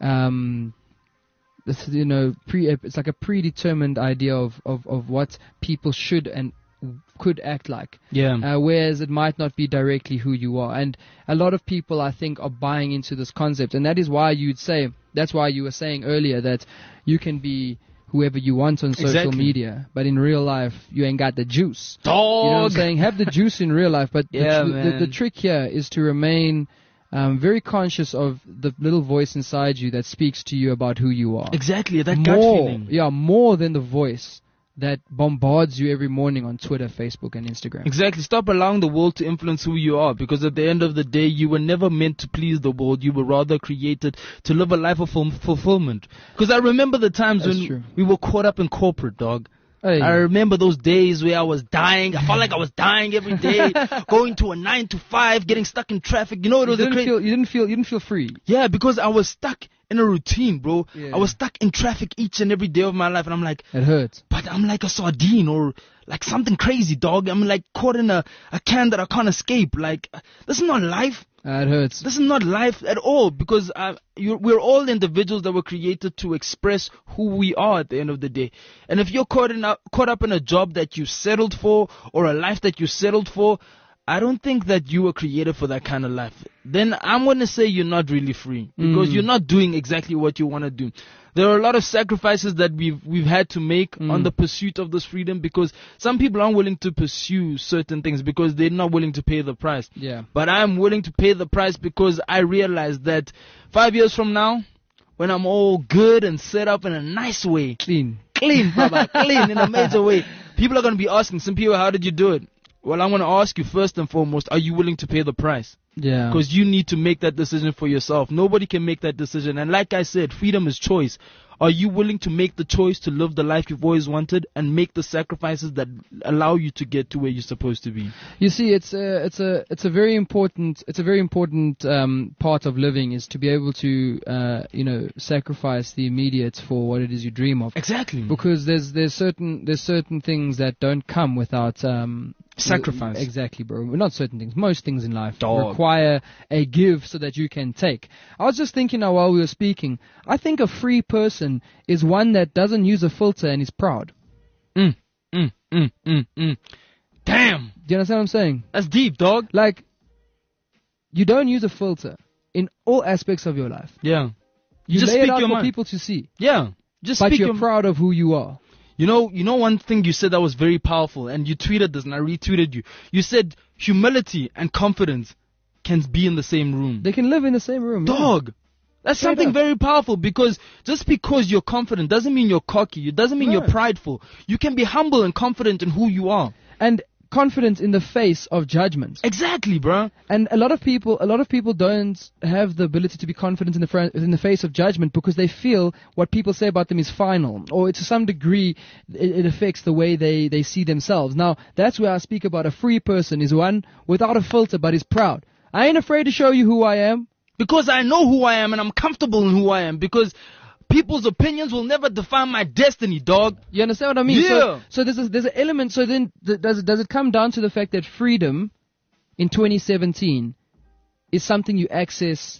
Speaker 3: it's like a predetermined idea of what people should and could act like.
Speaker 4: Yeah.
Speaker 3: Whereas it might not be directly who you are. And a lot of people, I think, are buying into this concept. And that is why that's why you were saying earlier that you can be whoever you want on social media, but in real life, you ain't got the juice.
Speaker 4: Dog!
Speaker 3: You know what I'm saying? Have the juice in real life, but
Speaker 4: Yeah,
Speaker 3: the trick here is to remain very conscious of the little voice inside you that speaks to you about who you are.
Speaker 4: Exactly, that gut feeling.
Speaker 3: Yeah, more than the voice that bombards you every morning on Twitter, Facebook, and Instagram.
Speaker 4: Exactly. Stop allowing the world to influence who you are, because at the end of the day, you were never meant to please the world. You were rather created to live a life of fulfillment. Because I remember the times when we were caught up in corporate, dog.
Speaker 3: Hey.
Speaker 4: I remember those days where I was dying. I felt like I was dying every day, going to a 9 to 5, getting stuck in traffic. You know, it was
Speaker 3: you didn't feel free.
Speaker 4: Yeah, because I was stuck in a routine, bro.
Speaker 3: Yeah.
Speaker 4: I was stuck in traffic each and every day of my life, and I'm like,
Speaker 3: it hurts.
Speaker 4: but I'm like a sardine or like something crazy, dog. I'm like caught in a can that I can't escape. Like, this is not life.
Speaker 3: It hurts.
Speaker 4: This is not life at all, because we're all individuals that were created to express who we are at the end of the day. And if you're caught up in a job that you settled for, or a life that you settled for, I don't think that you were created for that kind of life. Then I'm going to say you're not really free, because you're not doing exactly what you want to do. There are a lot of sacrifices that we've had to make on the pursuit of this freedom, because some people aren't willing to pursue certain things because they're not willing to pay the price.
Speaker 3: Yeah.
Speaker 4: But I'm willing to pay the price, because I realize that 5 years from now, when I'm all good and set up in a nice way, clean, Baba, clean in a major way, people are going to be asking, Simpiwe, how did you do it? Well, I'm going to ask you first and foremost, are you willing to pay the price?
Speaker 3: Yeah.
Speaker 4: Because you need to make that decision for yourself. Nobody can make that decision. And like I said, freedom is choice. Are you willing to make the choice to live the life you've always wanted and make the sacrifices that allow you to get to where you're supposed to be?
Speaker 3: You see, it's a very important part of living, is to be able to sacrifice the immediate for what it is you dream of.
Speaker 4: Exactly.
Speaker 3: Because there's certain things that don't come without
Speaker 4: sacrifice.
Speaker 3: Exactly, bro. Not certain things. Most things in life
Speaker 4: Dog.
Speaker 3: require a give so that you can take. I was just thinking now while we were speaking, I think a free person is one that doesn't use a filter and is proud.
Speaker 4: Damn,
Speaker 3: Do you understand what I'm saying?
Speaker 4: that's deep, dog.
Speaker 3: Like, you don't use a filter in all aspects of your life.
Speaker 4: Yeah,
Speaker 3: You
Speaker 4: just
Speaker 3: lay it
Speaker 4: speak
Speaker 3: out
Speaker 4: your
Speaker 3: for
Speaker 4: mind.
Speaker 3: people to see.
Speaker 4: Yeah, just
Speaker 3: But
Speaker 4: speak
Speaker 3: you're
Speaker 4: your.
Speaker 3: proud of who you are.
Speaker 4: You know one thing you said that was very powerful, and you tweeted this, and I retweeted you. You said humility and confidence can be in the same room.
Speaker 3: They can live in the same room. yeah.
Speaker 4: Dog, that's
Speaker 3: Straight
Speaker 4: something
Speaker 3: up.
Speaker 4: very powerful, because just because you're confident doesn't mean you're cocky. It doesn't mean
Speaker 3: No.
Speaker 4: you're prideful. You can be humble and confident in who you are.
Speaker 3: And confidence in the face of judgment.
Speaker 4: Exactly, bruh.
Speaker 3: And a lot of people don't have the ability to be confident in the face of judgment because they feel what people say about them is final, or to some degree it affects the way they see themselves. Now, that's where I speak about a free person is one without a filter but is proud. I ain't afraid to show you who I am.
Speaker 4: Because I know who I am and I'm comfortable in who I am. Because people's opinions will never define my destiny, dog.
Speaker 3: You understand what I mean?
Speaker 4: Yeah.
Speaker 3: So there's an element. So then does it come down to the fact that freedom in 2017 is something you access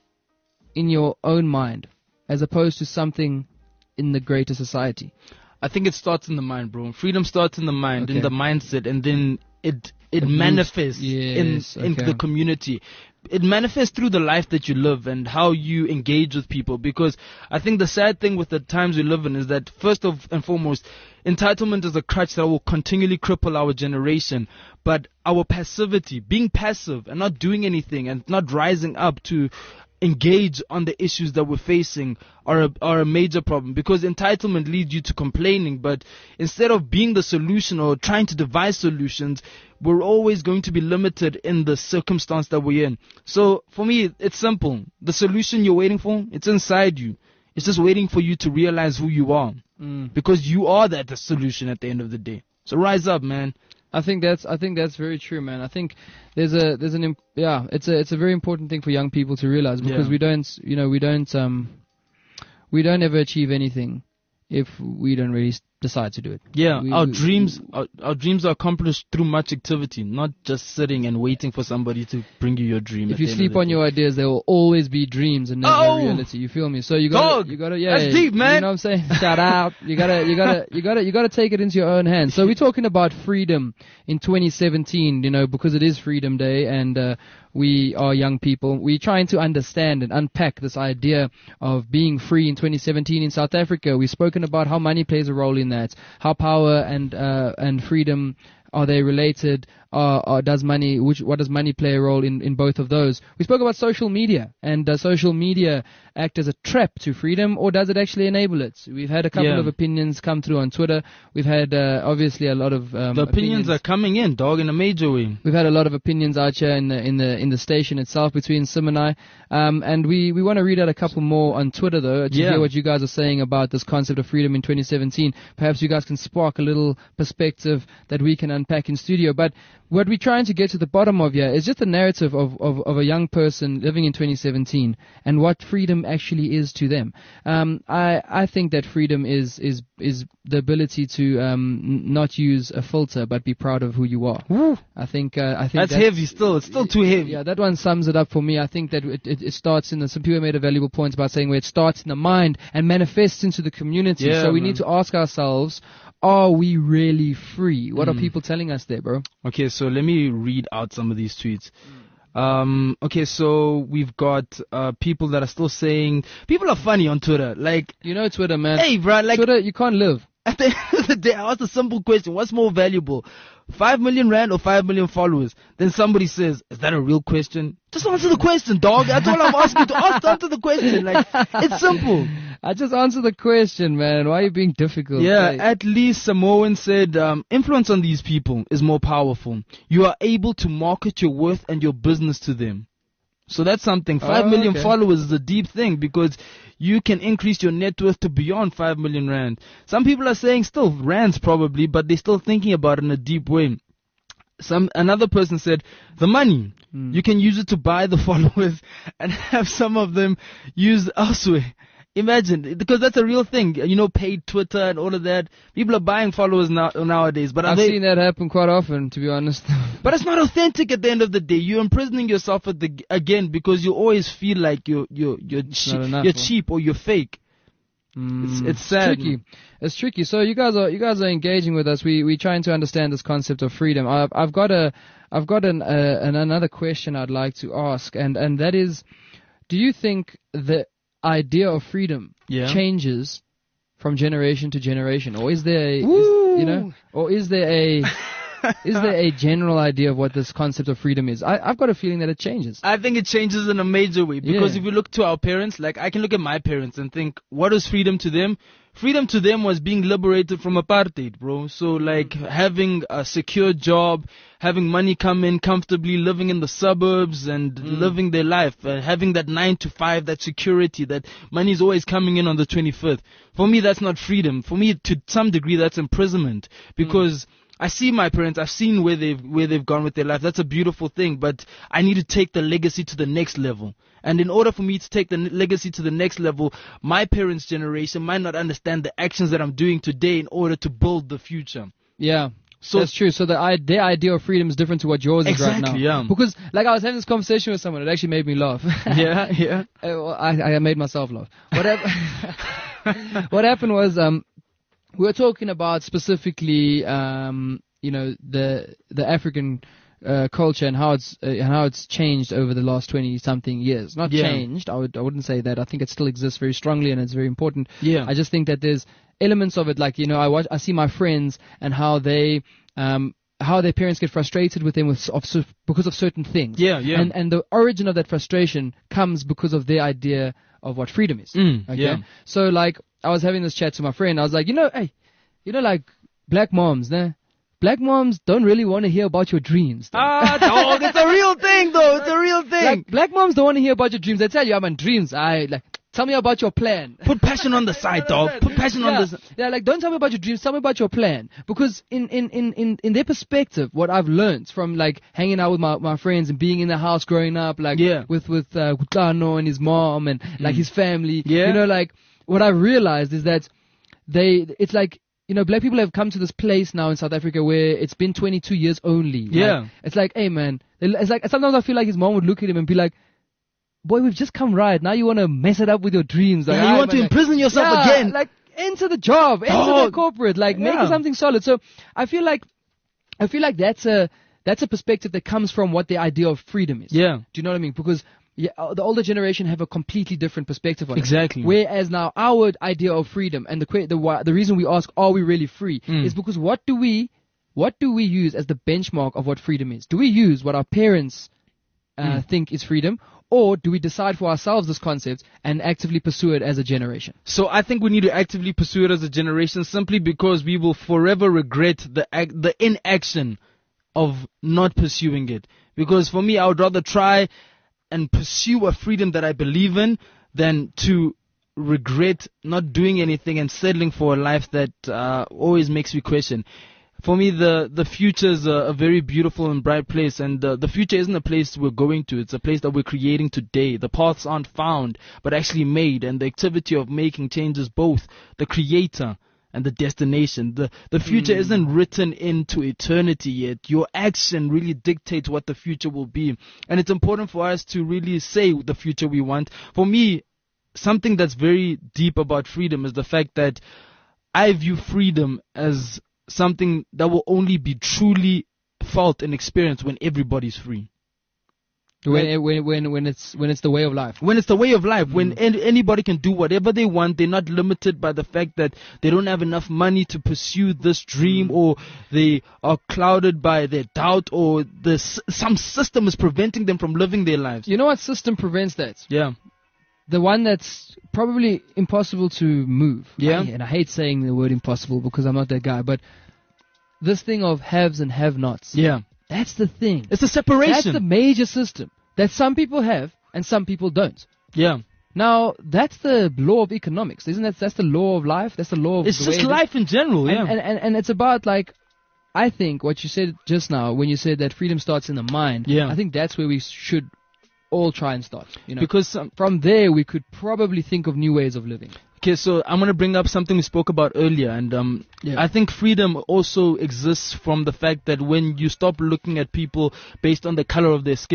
Speaker 3: in your own mind as opposed to something in the greater society?
Speaker 4: I think it starts in the mind, bro. Freedom starts in the mind, in
Speaker 3: Okay.
Speaker 4: the mindset, and then it
Speaker 3: moves.
Speaker 4: manifests
Speaker 3: Yes,
Speaker 4: in
Speaker 3: okay.
Speaker 4: the community. It manifests through the life that you live and how you engage with people. Because I think the sad thing with the times we live in is that first and foremost, entitlement is a crutch that will continually cripple our generation. But our passivity, being passive and not doing anything and not rising up to engage on the issues that we're facing are a major problem, because entitlement leads you to complaining. But instead of being the solution or trying to devise solutions, we're always going to be limited in the circumstance that we're in. So for me, it's simple. The solution you're waiting for, it's inside you. It's just waiting for you to realize who you are, because you are the solution at the end of the day. So rise up, man.
Speaker 3: I think that's very true, man. I think it's a very important thing for young people to realize, because
Speaker 4: Yeah.
Speaker 3: we don't ever achieve anything if we don't really decide to do it.
Speaker 4: Yeah,
Speaker 3: We-
Speaker 4: our
Speaker 3: we-
Speaker 4: dreams are accomplished through much activity, not just sitting and waiting for somebody to bring you your dream.
Speaker 3: If you sleep on your ideas, there will always be dreams and never
Speaker 4: Oh!
Speaker 3: reality. You feel me? So you
Speaker 4: Dog!
Speaker 3: gotta, yeah.
Speaker 4: That's deep, man.
Speaker 3: You know what I'm saying? Shout out. You gotta take it into your own hands. So we're talking about freedom in 2017, because it is Freedom Day and we are young people. We're trying to understand and unpack this idea of being free in 2017 in South Africa. We've spoken about how money plays a role in that, how power and freedom, are they related? What does money play a role in both of those? We spoke about social media, and does social media act as a trap to freedom, or does it actually enable it? We've had a couple of opinions come through on Twitter. We've had obviously a lot of
Speaker 4: the opinions are coming in, dog, in a major way.
Speaker 3: We've had a lot of opinions out here in the station itself between Sim and I, and we want to read out a couple more on Twitter though to hear what you guys are saying about this concept of freedom in 2017. Perhaps you guys can spark a little perspective that we can unpack in studio. But what we're trying to get to the bottom of here is just a narrative of a young person living in 2017 and what freedom actually is to them. I think that freedom is the ability to not use a filter but be proud of who you are. I think
Speaker 4: That's heavy still. It's still too heavy.
Speaker 3: Yeah, that one sums it up for me. I think that it starts in some people made a valuable point about saying where it starts in the mind and manifests into the community.
Speaker 4: Yeah,
Speaker 3: so we
Speaker 4: man.
Speaker 3: need to ask ourselves, are we really free? What are people telling us there, bro?
Speaker 4: Okay, so let me read out some of these tweets. Okay, so we've got people that are still saying, people are funny on Twitter. Like,
Speaker 3: Twitter, man.
Speaker 4: hey, bro, like,
Speaker 3: Twitter, you can't live.
Speaker 4: at the end of the day, I asked a simple question. What's more valuable, 5 million rand or 5 million followers? Then somebody says, is that a real question? Just answer the question, dog. That's all I'm asking you to answer the question. Like, it's simple.
Speaker 3: I just answer the question, man. Why are you being difficult?
Speaker 4: Yeah,
Speaker 3: Hey.
Speaker 4: at least Samoan said, influence on these people is more powerful. You are able to market your worth and your business to them. So that's something. 5 million
Speaker 3: okay.
Speaker 4: followers is a deep thing, because you can increase your net worth to beyond 5 million rand. Some people are saying still rands probably, but they're still thinking about it in a deep way. Another person said, the money, you can use it to buy the followers and have some of them used elsewhere. Imagine, because that's a real thing, paid Twitter and all of that. People are buying followers nowadays, but
Speaker 3: I've seen that happen quite often, to be honest.
Speaker 4: but it's not authentic at the end of the day. You're imprisoning yourself again because you always feel like you're
Speaker 3: not enough,
Speaker 4: cheap or you're fake. It's sad.
Speaker 3: Tricky. It's tricky. So you guys are engaging with us. We trying to understand this concept of freedom. I've got another question I'd like to ask, and that is, do you think the idea of freedom changes from generation to generation, or is there a general idea of what this concept of freedom is? I've got a feeling that it changes.
Speaker 4: I think it changes in a major way, because if you look to our parents, like I can look at my parents and think, what is freedom to them? Freedom to them was being liberated from apartheid, bro. So like having a secure job, having money come in comfortably, living in the suburbs and living their life, having that 9 to 5, that security, that money is always coming in on the 25th. For me, that's not freedom. For me, to some degree, that's imprisonment, because I see my parents, I've seen where they've gone with their life. That's a beautiful thing, but I need to take the legacy to the next level. And in order for me to take the legacy to the next level, my parents' generation might not understand the actions that I'm doing today in order to build the future.
Speaker 3: Yeah. So that's true. So their idea of freedom is different to what yours is right now.
Speaker 4: Yeah.
Speaker 3: Because like I was having this conversation with someone, it actually made me laugh.
Speaker 4: Yeah.
Speaker 3: I made myself laugh. What happened was we were talking about specifically the African culture and how it's changed over the last 20-something years. Not changed. I wouldn't say that. I think it still exists very strongly and it's very important.
Speaker 4: Yeah.
Speaker 3: I just think that there's elements of it, like I see my friends and how their parents get frustrated with them because of certain things.
Speaker 4: Yeah.
Speaker 3: And the origin of that frustration comes because of their idea of what freedom is. Okay.
Speaker 4: Yeah.
Speaker 3: So like I was having this chat to my friend. I was like, like black moms, nah? Black moms don't really want to hear about your dreams.
Speaker 4: Dog, it's a real thing, though. It's a real thing.
Speaker 3: Like, black moms don't want to hear about your dreams. They tell you, I'm on dreams. Tell me about your plan.
Speaker 4: Put passion on the side, dog. Put passion on the side.
Speaker 3: Yeah, like, don't tell me about your dreams. Tell me about your plan. Because in their perspective, what I've learned from, like, hanging out with my friends and being in the house growing up, like, with Kutano and his mom and, like, his family.
Speaker 4: Yeah.
Speaker 3: Like, what I realized is that it's like, black people have come to this place now in South Africa where it's been 22 years only.
Speaker 4: Yeah.
Speaker 3: Like, it's like, hey, man. It's like, sometimes I feel like his mom would look at him and be like, boy, we've just come right. Now you want to mess it up with your dreams. Like,
Speaker 4: you want to imprison yourself again.
Speaker 3: Like, enter the job, enter the corporate, like, make it something solid. So I feel like that's a perspective that comes from what the idea of freedom is.
Speaker 4: Yeah.
Speaker 3: Do you know what I mean? Because the older generation have a completely different perspective on it.
Speaker 4: Exactly.
Speaker 3: Whereas now our idea of freedom and the reason we ask, are we really free, is because what do we use as the benchmark of what freedom is? Do we use what our parents think is freedom? Or do we decide for ourselves this concept and actively pursue it as a generation?
Speaker 4: So I think we need to actively pursue it as a generation, simply because we will forever regret the inaction of not pursuing it. Because for me, I would rather try and pursue a freedom that I believe in than to regret not doing anything and settling for a life that always makes me question. For me, the future is a very beautiful and bright place, and the future isn't a place we're going to. It's a place that we're creating today. The paths aren't found, but actually made, and the activity of making changes both the creator and the destination. The future isn't written into eternity yet. Your action really dictates what the future will be, and it's important for us to really say the future we want. For me, something that's very deep about freedom is the fact that I view freedom as something that will only be truly felt and experienced when everybody's free.
Speaker 3: When it's the way of life.
Speaker 4: When it's the way of life. When anybody can do whatever they want. They're not limited by the fact that they don't have enough money to pursue this dream, or they are clouded by their doubt, or some system is preventing them from living their lives.
Speaker 3: You know what system prevents that?
Speaker 4: Yeah.
Speaker 3: The one that's probably impossible to move.
Speaker 4: Yeah.
Speaker 3: And I hate saying the word impossible because I'm not that guy, but this thing of haves and have-nots.
Speaker 4: Yeah.
Speaker 3: That's the thing.
Speaker 4: It's a separation.
Speaker 3: That's the major system that some people have and some people don't.
Speaker 4: Yeah.
Speaker 3: Now, that's the law of economics, isn't it? That's the law of life. That's the law of
Speaker 4: It's just life in general, yeah.
Speaker 3: And it's about, like, I think what you said just now when you said that freedom starts in the mind.
Speaker 4: Yeah.
Speaker 3: I think that's where we should all try and start.
Speaker 4: Because
Speaker 3: from there we could probably think of new ways of living.
Speaker 4: Okay, so I'm going to bring up something we spoke about earlier, and I think freedom also exists from the fact that when you stop looking at people based on the color of their skin,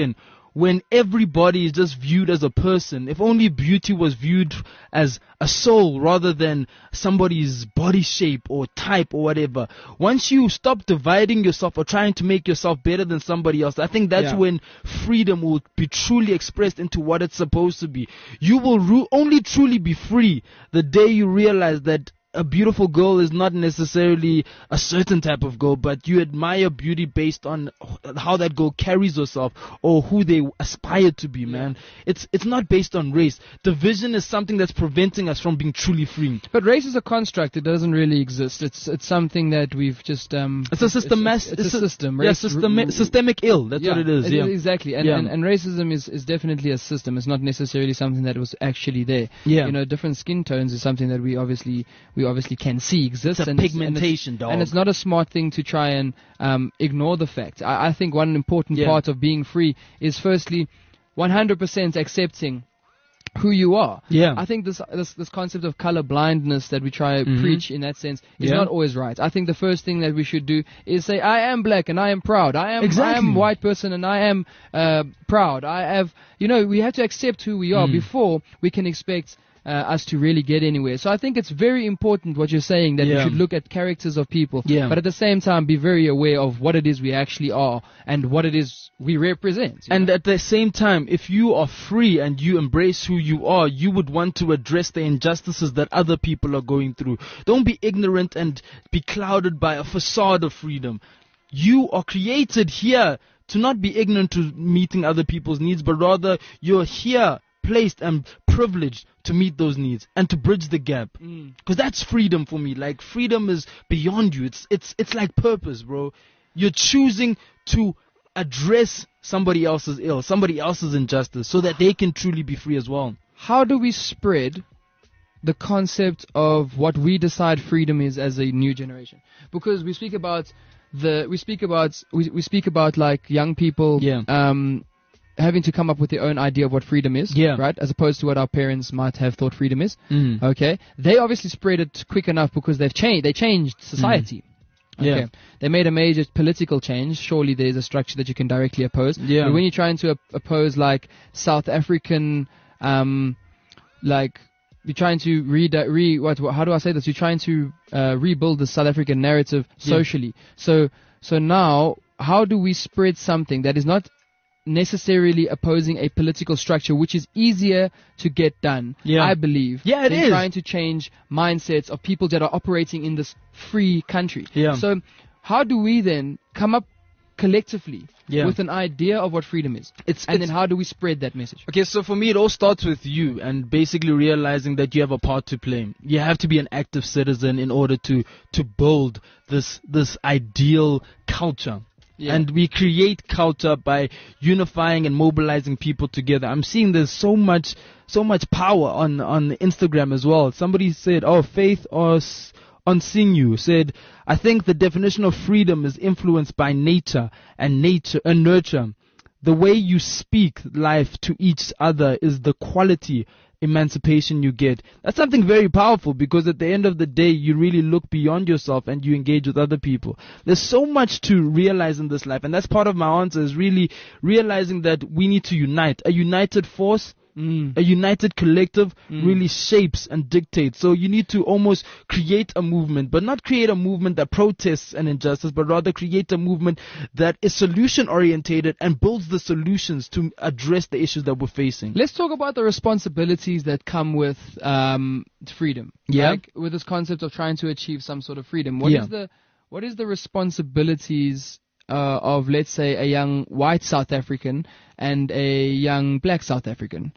Speaker 4: when everybody is just viewed as a person, if only beauty was viewed as a soul rather than somebody's body shape or type or whatever, once you stop dividing yourself or trying to make yourself better than somebody else, I think that's when freedom will be truly expressed into what it's supposed to be. You will only truly be free the day you realize that a beautiful girl is not necessarily a certain type of girl, but you admire beauty based on how that girl carries herself or who they aspire to be, man. It's not based on race. Division is something that's preventing us from being truly free.
Speaker 3: But race is a construct. It doesn't really exist. It's something that we've just
Speaker 4: it's a system. It's a system.
Speaker 3: Race,
Speaker 4: systemic ill. That's what it is.
Speaker 3: Exactly. And racism is definitely a system. It's not necessarily something that was actually there.
Speaker 4: Yeah.
Speaker 3: You know, different skin tones is something that we obviously can see exists.
Speaker 4: It's a pigmentation, dog.
Speaker 3: And it's not a smart thing to try and ignore the fact. I think one important part of being free is firstly 100% accepting who you are.
Speaker 4: Yeah.
Speaker 3: I think this concept of color blindness that we try to preach in that sense is not always right. I think the first thing that we should do is say, I am black and I am proud. I am white person and I am proud. We have to accept who we are before we can expect us to really get anywhere. So I think it's very important what you're saying, that we should look at characters of people, but at the same time be very aware of what it is we actually are and what it is we represent.
Speaker 4: And at the same time, if you are free and you embrace who you are, you would want to address the injustices that other people are going through. Don't be ignorant and be clouded by a facade of freedom. You are created here to not be ignorant to meeting other people's needs, but rather you're here placed and privileged to meet those needs and to bridge the gap. Because that's freedom for me. Like, freedom is beyond you. It's like purpose, bro. You're choosing to address somebody else's ill, somebody else's injustice, so that they can truly be free as well.
Speaker 3: How do we spread the concept of what we decide freedom is as a new generation? Because we speak about like young people having to come up with their own idea of what freedom is, right? As opposed to what our parents might have thought freedom is. Okay, they obviously spread it quick enough because they changed society. Okay, they made a major political change. Surely there's a structure that you can directly oppose. But when you're trying to oppose like South African, like you're trying to how do I say this? You're trying to rebuild the South African narrative socially. So now, how do we spread something that is not necessarily opposing a political structure, which is easier to get done, I believe,
Speaker 4: it is
Speaker 3: trying to change mindsets of people that are operating in this free country. So how do we then come up collectively with an idea of what freedom is, and then how do we spread that message?
Speaker 4: Okay, so for me it all starts with you and basically realizing that you have a part to play. You have to be an active citizen in order to build this ideal culture. And we create culture by unifying and mobilizing people together. I'm seeing there's so much power on Instagram as well. Somebody said, Faith Onsingyu said, I think the definition of freedom is influenced by nature and nurture. The way you speak life to each other is the quality emancipation you get. That's something very powerful, because at the end of the day, you really look beyond yourself and you engage with other people. There's so much to realize in this life, and that's part of my answer, is really realizing that we need to unite. A united force, a united collective really shapes and dictates. So you need to almost create a movement, but not create a movement that protests an injustice, but rather create a movement that is solution orientated and builds the solutions to address the issues that we're facing.
Speaker 3: Let's talk about the responsibilities that come with freedom. Like, with this concept of trying to achieve some sort of freedom. What is the responsibilities of, let's say, a young white South African and a young black South African?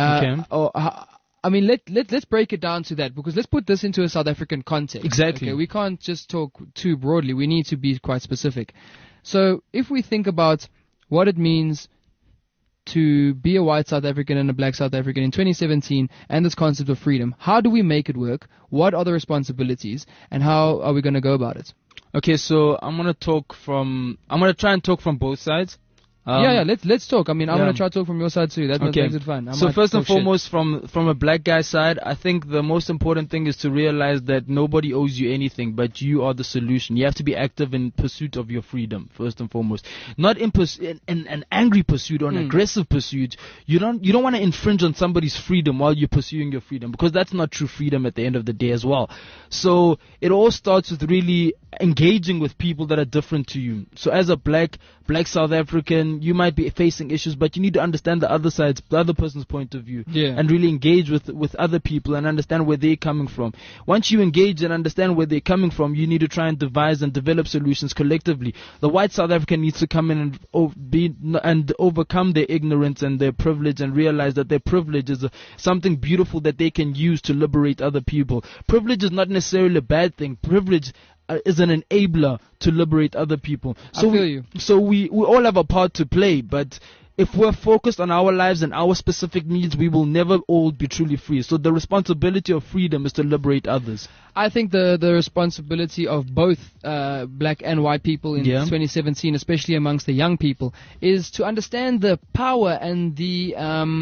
Speaker 3: Let's break it down to that, because let's put this into a South African context.
Speaker 4: Exactly.
Speaker 3: Okay, we can't just talk too broadly. We need to be quite specific. So if we think about what it means to be a white South African and a black South African in 2017 and this concept of freedom, how do we make it work? What are the responsibilities, and how are we going to go about it?
Speaker 4: Okay, so I'm gonna try and talk from both sides.
Speaker 3: Yeah, let's talk. I mean, I
Speaker 4: Yeah.
Speaker 3: want to try to talk from your side too. That
Speaker 4: Okay.
Speaker 3: makes it fun. I
Speaker 4: So
Speaker 3: might
Speaker 4: first and
Speaker 3: talk shit.
Speaker 4: foremost, from a black guy side, I think the most important thing is to realize that nobody owes you anything, but you are the solution. You have to be active in pursuit of your freedom, first and foremost. Not in an angry pursuit or an aggressive pursuit. You don't want to infringe on somebody's freedom while you're pursuing your freedom, because that's not true freedom at the end of the day as well. So it all starts with really engaging with people that are different to you. So as a black South African, you might be facing issues, but you need to understand the other person's point of view,
Speaker 3: Yeah.
Speaker 4: and really engage with other people and understand where they're coming from. Once you engage and understand where they're coming from, you need to try and devise and develop solutions collectively. The white South African needs to come in and overcome their ignorance and their privilege, and realize that their privilege is something beautiful that they can use to liberate other people. Privilege is not necessarily a bad thing. Privilege is an enabler to liberate other people.
Speaker 3: I feel you.
Speaker 4: So we all have a part to play, but if we're focused on our lives and our specific needs, we will never all be truly free. So the responsibility of freedom is to liberate others.
Speaker 3: I think the responsibility of both black and white people in 2017, especially amongst the young people, is to understand the power and the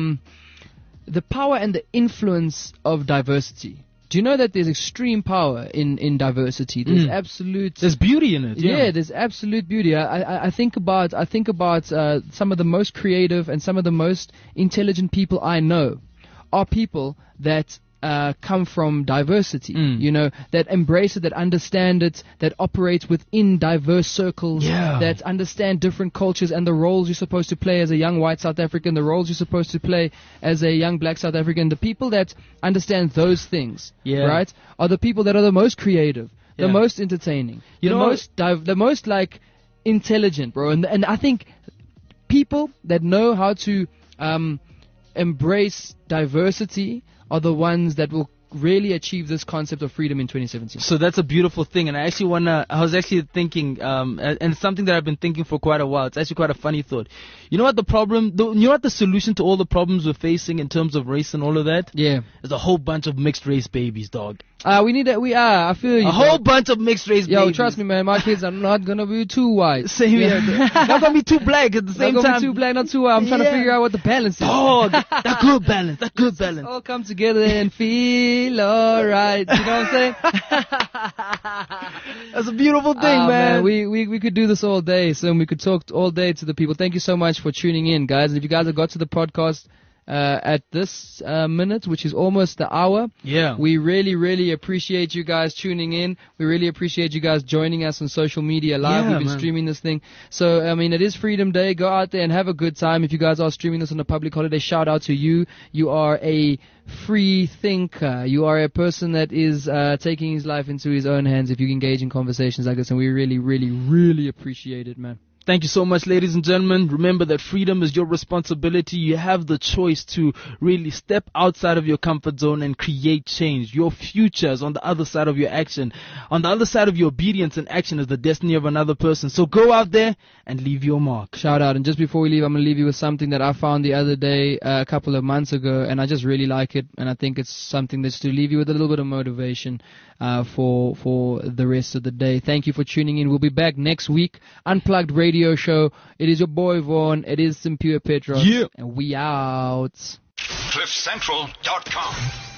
Speaker 3: influence of diversity. Do you know that there's extreme power in diversity? There's
Speaker 4: There's beauty in it.
Speaker 3: Yeah, there's absolute beauty. I think about some of the most creative and some of the most intelligent people I know are people that come from diversity. You know, that embrace it, that understand it, that operate within diverse circles, that understand different cultures and the roles you're supposed to play as a young white South African, the roles you're supposed to play as a young black South African. The people that understand those things, right, are the people that are the most creative, the most entertaining, the most like intelligent, bro. And I think people that know how to embrace diversity are the ones that will really achieve this concept of freedom in 2017.
Speaker 4: So that's a beautiful thing, and I was actually thinking, and it's something that I've been thinking for quite a while. It's actually quite a funny thought. You know what the solution to all the problems we're facing in terms of race and all of that?
Speaker 3: Yeah.
Speaker 4: There's a whole bunch of mixed race babies, dog.
Speaker 3: I feel you.
Speaker 4: A whole bunch of mixed race babies.
Speaker 3: Yo, trust me, man, my kids are not gonna be too white.
Speaker 4: Same here. Not gonna be too black at the same
Speaker 3: not
Speaker 4: time.
Speaker 3: Not gonna be too black, not too white. I'm trying to figure out what the balance is.
Speaker 4: Dog, that good balance. That good balance.
Speaker 3: All come together and feel alright. You know what I'm saying?
Speaker 4: That's a beautiful thing, man.
Speaker 3: We could do this all day, so we could talk all day to the people. Thank you so much for tuning in, guys. And if you guys have got to the podcast at this minute, which is almost the hour, we really, really appreciate you guys tuning in. We really appreciate you guys joining us on social media live. We've been streaming this thing. So, I mean, it is Freedom Day. Go out there and have a good time. If you guys are streaming this on a public holiday, shout out to you. You are a free thinker. You are a person that is taking his life into his own hands if you engage in conversations like this, and we really, really, really appreciate it, man.
Speaker 4: Thank you so much, ladies and gentlemen. Remember that freedom is your responsibility. You have the choice to really step outside of your comfort zone and create change. Your future is on the other side of your action. On the other side of your obedience and action is the destiny of another person. So go out there and leave your mark.
Speaker 3: Shout out. And just before we leave, I'm going to leave you with something that I found the other day, a couple of months ago, and I just really like it. And I think it's something that's to leave you with a little bit of motivation for the rest of the day. Thank you for tuning in. We'll be back next week. Unplugged Radio Show. It is your boy Vaughn. It is Simpure Petros.
Speaker 4: Yeah.
Speaker 3: And we out.
Speaker 1: CliffCentral.com